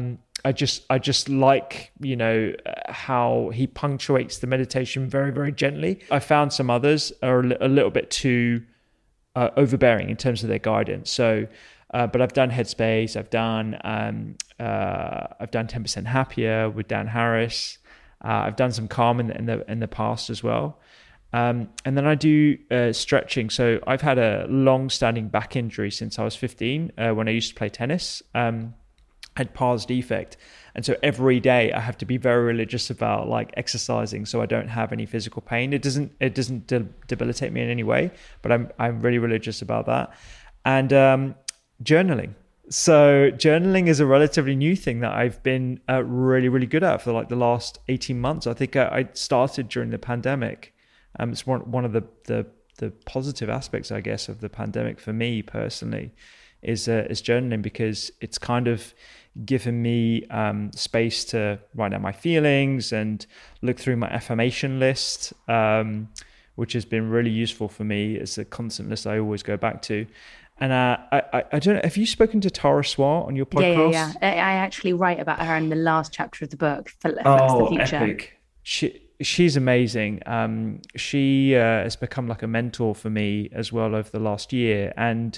I just I just like, you know, how he punctuates the meditation very, very gently. I found some others are a, li- a little bit too uh, overbearing in terms of their guidance. So, uh, but I've done Headspace. I've done um, uh, I've done ten percent Happier with Dan Harris. Uh, I've done some Calm in the in the, in the past as well. Um, and then I do uh, stretching. So I've had a long-standing back injury since I was fifteen uh, when I used to play tennis. Um, I had pars defect. And so every day I have to be very religious about like exercising so I don't have any physical pain. It doesn't it doesn't de- debilitate me in any way, but I'm I'm really religious about that. And um, journaling. So journaling is a relatively new thing that I've been uh, really, really good at for like the last eighteen months. I think I, I started during the pandemic. Um, it's one one of the, the the positive aspects, I guess, of the pandemic for me personally is uh, is journaling, because it's kind of given me um, space to write down my feelings and look through my affirmation list, um, which has been really useful for me. It's a constant list I always go back to. And uh, I, I I don't know, have you spoken to Tara Swart on your podcast? Yeah, yeah, yeah. I actually write about her in the last chapter of the book, Flex oh, the Future. Epic. She, she's amazing. Um, she uh, has become like a mentor for me as well over the last year. And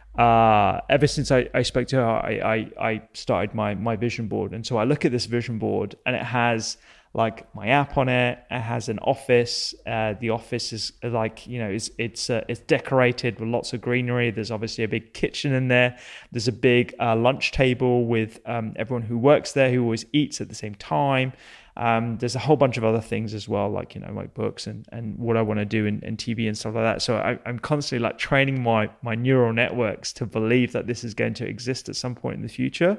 uh, ever since I, I spoke to her, I, I, I started my, my vision board. And so I look at this vision board and it has like my app on it. It has an office. Uh, the office is like, you know, it's it's uh, it's decorated with lots of greenery. There's obviously a big kitchen in there. There's a big uh, lunch table with um, everyone who works there who always eats at the same time. Um, there's a whole bunch of other things as well, like, you know, like books and, and what I want to do in, in T V and stuff like that. So I, I'm constantly like training my my neural networks to believe that this is going to exist at some point in the future.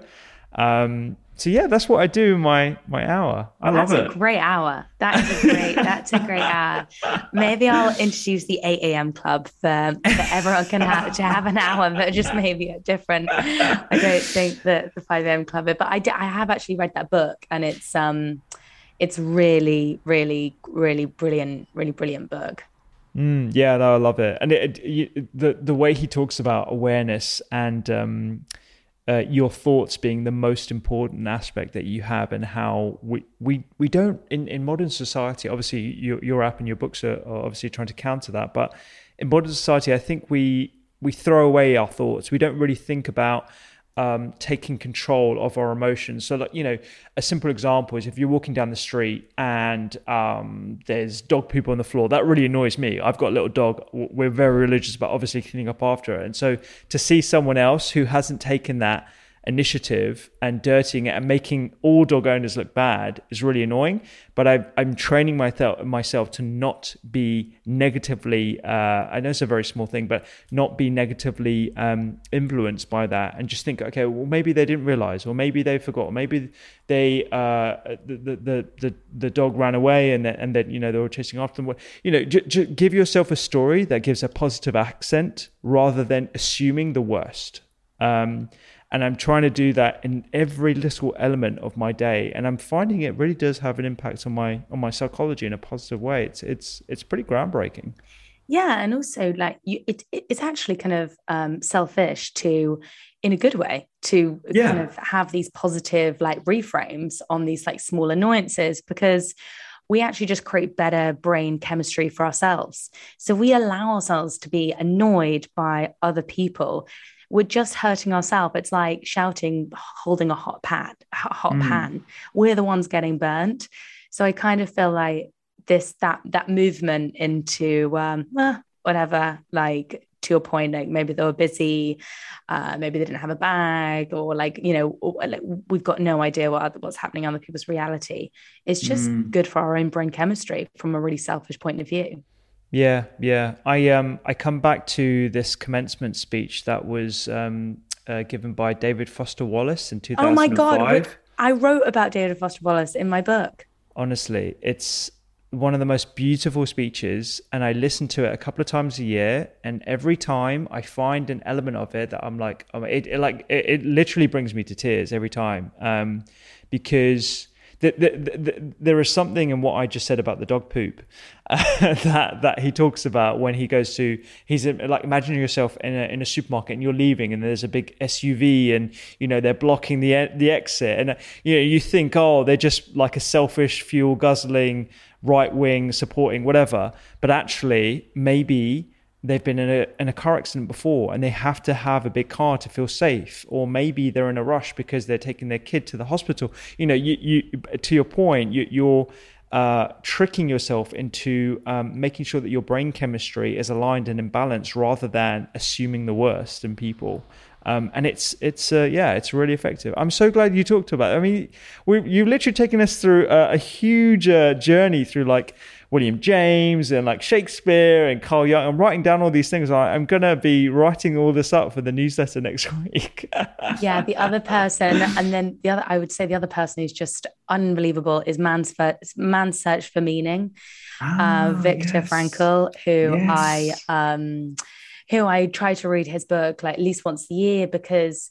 Um, so yeah, that's what I do in my my hour. I that's love it. That's a great hour. That is a great. That's a great hour. Maybe I'll introduce the eight a.m. club for, for everyone can have to have an hour, but just maybe a different. I don't think that the five a.m. club. But I, I have actually read that book, and it's um, it's really, really, really brilliant, really brilliant book. Mm, yeah, no, I love it, and it, it, the the way he talks about awareness and um. Uh, your thoughts being the most important aspect that you have, and how we we, we don't in, in modern society, obviously your, your app and your books are, are obviously trying to counter that, but in modern society I think we we throw away our thoughts. We don't really think about um, taking control of our emotions. So like, you know, a simple example is if you're walking down the street and um, there's dog poop on the floor, that really annoys me. I've got a little dog. We're very religious about obviously cleaning up after it. And so to see someone else who hasn't taken that initiative and dirtying it and making all dog owners look bad is really annoying. But I, I'm training myself myself to not be negatively, uh, I know it's a very small thing, but not be negatively um, influenced by that, and just think, okay, well, maybe they didn't realize, or maybe they forgot, or maybe they, uh, the, the, the, the dog ran away and then, and then, you know, they were chasing after them. You know, j- j- give yourself a story that gives a positive accent rather than assuming the worst. Um, And I'm trying to do that in every little element of my day, and I'm finding it really does have an impact on my on my psychology in a positive way. It's it's it's pretty groundbreaking. Yeah, and also like you, it it's actually kind of um, selfish to, in a good way, to yeah. kind of have these positive like reframes on these like small annoyances, because we actually just create better brain chemistry for ourselves. So we allow ourselves to be annoyed by other people. We're just hurting ourselves. It's like shouting, holding a hot pan, hot mm. pan. We're the ones getting burnt. So I kind of feel like this, that, that movement into um, eh, whatever, like to your point, like maybe they were busy, uh, maybe they didn't have a bag, or like, you know, or, like, we've got no idea what what's happening in other people's reality. It's just mm. good for our own brain chemistry from a really selfish point of view. Yeah, yeah. I um I come back to this commencement speech that was um uh, given by David Foster Wallace in two thousand five. Oh my God, I wrote about David Foster Wallace in my book. Honestly, it's one of the most beautiful speeches, and I listen to it a couple of times a year, and every time I find an element of it that I'm like, it, it like it, it literally brings me to tears every time, um, because the, the, the, there is something in what I just said about the dog poop uh, that that he talks about when he goes to, he's in, like, imagine yourself in a in a supermarket and you're leaving and there's a big S U V and, you know, they're blocking the the exit, and, you know, you think, oh, they're just like a selfish, fuel guzzling, right wing supporting whatever, but actually maybe they've been in a in a car accident before and they have to have a big car to feel safe, or maybe they're in a rush because they're taking their kid to the hospital. You know, you, you to your point, you, you're uh, tricking yourself into um, making sure that your brain chemistry is aligned and in balance, rather than assuming the worst in people. Um, and it's it's uh, yeah, it's really effective. I'm so glad you talked about it. I mean, we, you've literally taken us through a, a huge uh, journey through like William James and like Shakespeare and Carl Jung. I'm writing down all these things. I'm going to be writing all this up for the newsletter next week. Yeah, the other person, and then the other, I would say the other person who's just unbelievable is Man's, for, Man's Search for Meaning, ah, uh, Viktor yes. Frankl, who yes. I... Um, who I try to read his book like at least once a year, because,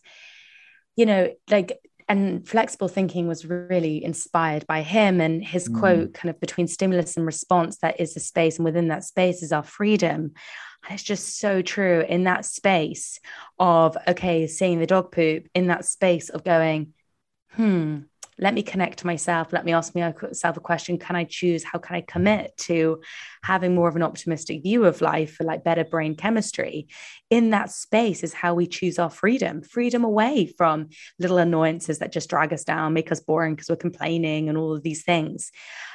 you know, like, and flexible thinking was really inspired by him, and his mm. quote kind of between stimulus and response, that is the space, and within that space is our freedom. And it's just so true. In that space of, okay, seeing the dog poop, in that space of going, hmm, let me connect to myself. Let me ask myself a question. Can I choose? How can I commit to having more of an optimistic view of life, for like better brain chemistry? In that space is how we choose our freedom, freedom away from little annoyances that just drag us down, make us boring because we're complaining and all of these things.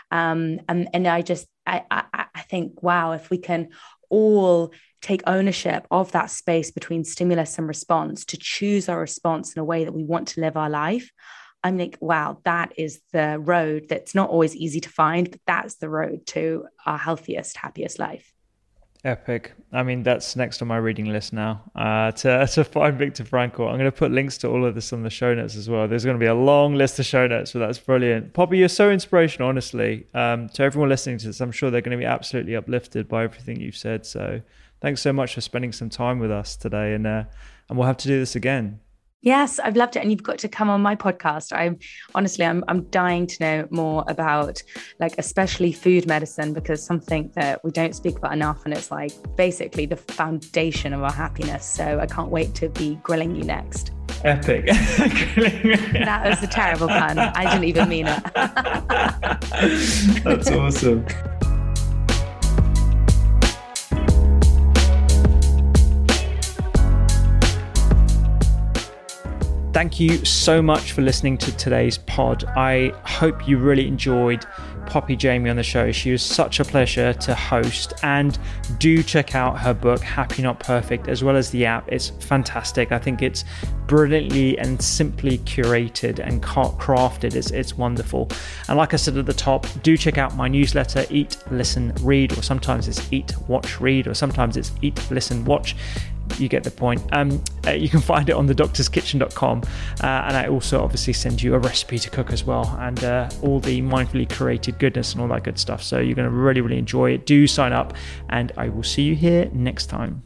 Um, and, and I just, I, I, I think, wow, if we can all take ownership of that space between stimulus and response to choose our response in a way that we want to live our life, I'm like, wow, that is the road that's not always easy to find, but that's the road to our healthiest, happiest life. Epic. I mean, that's next on my reading list now, uh, to, to find Viktor Frankl. I'm going to put links to all of this on the show notes as well. There's going to be a long list of show notes, but that's brilliant. Poppy, you're so inspirational, honestly. Um, to everyone listening to this, I'm sure they're going to be absolutely uplifted by everything you've said. So thanks so much for spending some time with us today, and uh, and we'll have to do this again. Yes, I've loved it. And you've got to come on my podcast. I'm honestly, I'm I'm dying to know more about, like, especially food medicine, because something that we don't speak about enough, and it's like basically the foundation of our happiness. So I can't wait to be grilling you next. Epic. That was a terrible pun. I didn't even mean it. That's awesome. Thank you so much for listening to today's pod. I hope you really enjoyed Poppy Jamie on the show. She was such a pleasure to host, and do check out her book, Happy Not Perfect, as well as the app. It's fantastic. I think it's brilliantly and simply curated and crafted. It's, it's wonderful. And like I said at the top, do check out my newsletter, Eat, Listen, Read, or sometimes it's Eat, Watch, Read, or sometimes it's Eat, Listen, Watch. You get the point. Um, uh, you can find it on the doctors kitchen dot com, uh, and I also obviously send you a recipe to cook as well, and uh, all the mindfully created goodness and all that good stuff. So you're going to really, really enjoy it. Do sign up, and I will see you here next time.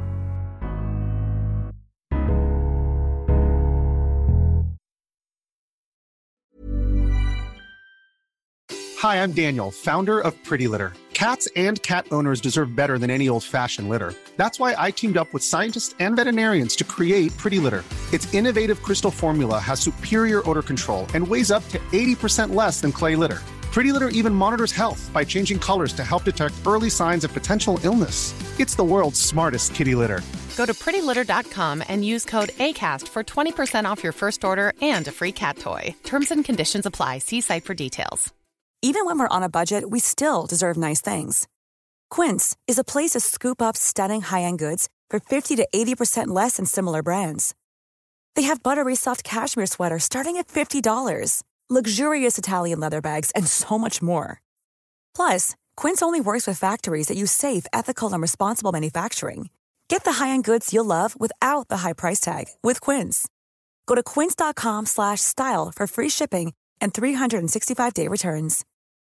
Hi, I'm Daniel, founder of Pretty Litter. Cats and cat owners deserve better than any old-fashioned litter. That's why I teamed up with scientists and veterinarians to create Pretty Litter. Its innovative crystal formula has superior odor control and weighs up to eighty percent less than clay litter. Pretty Litter even monitors health by changing colors to help detect early signs of potential illness. It's the world's smartest kitty litter. Go to pretty litter dot com and use code ACAST for twenty percent off your first order and a free cat toy. Terms and conditions apply. See site for details. Even when we're on a budget, we still deserve nice things. Quince is a place to scoop up stunning high-end goods for fifty to eighty percent less than similar brands. They have buttery soft cashmere sweaters starting at fifty dollars, luxurious Italian leather bags, and so much more. Plus, Quince only works with factories that use safe, ethical, and responsible manufacturing. Get the high-end goods you'll love without the high price tag with Quince. Go to quince dot com slash style for free shipping and three sixty-five day returns.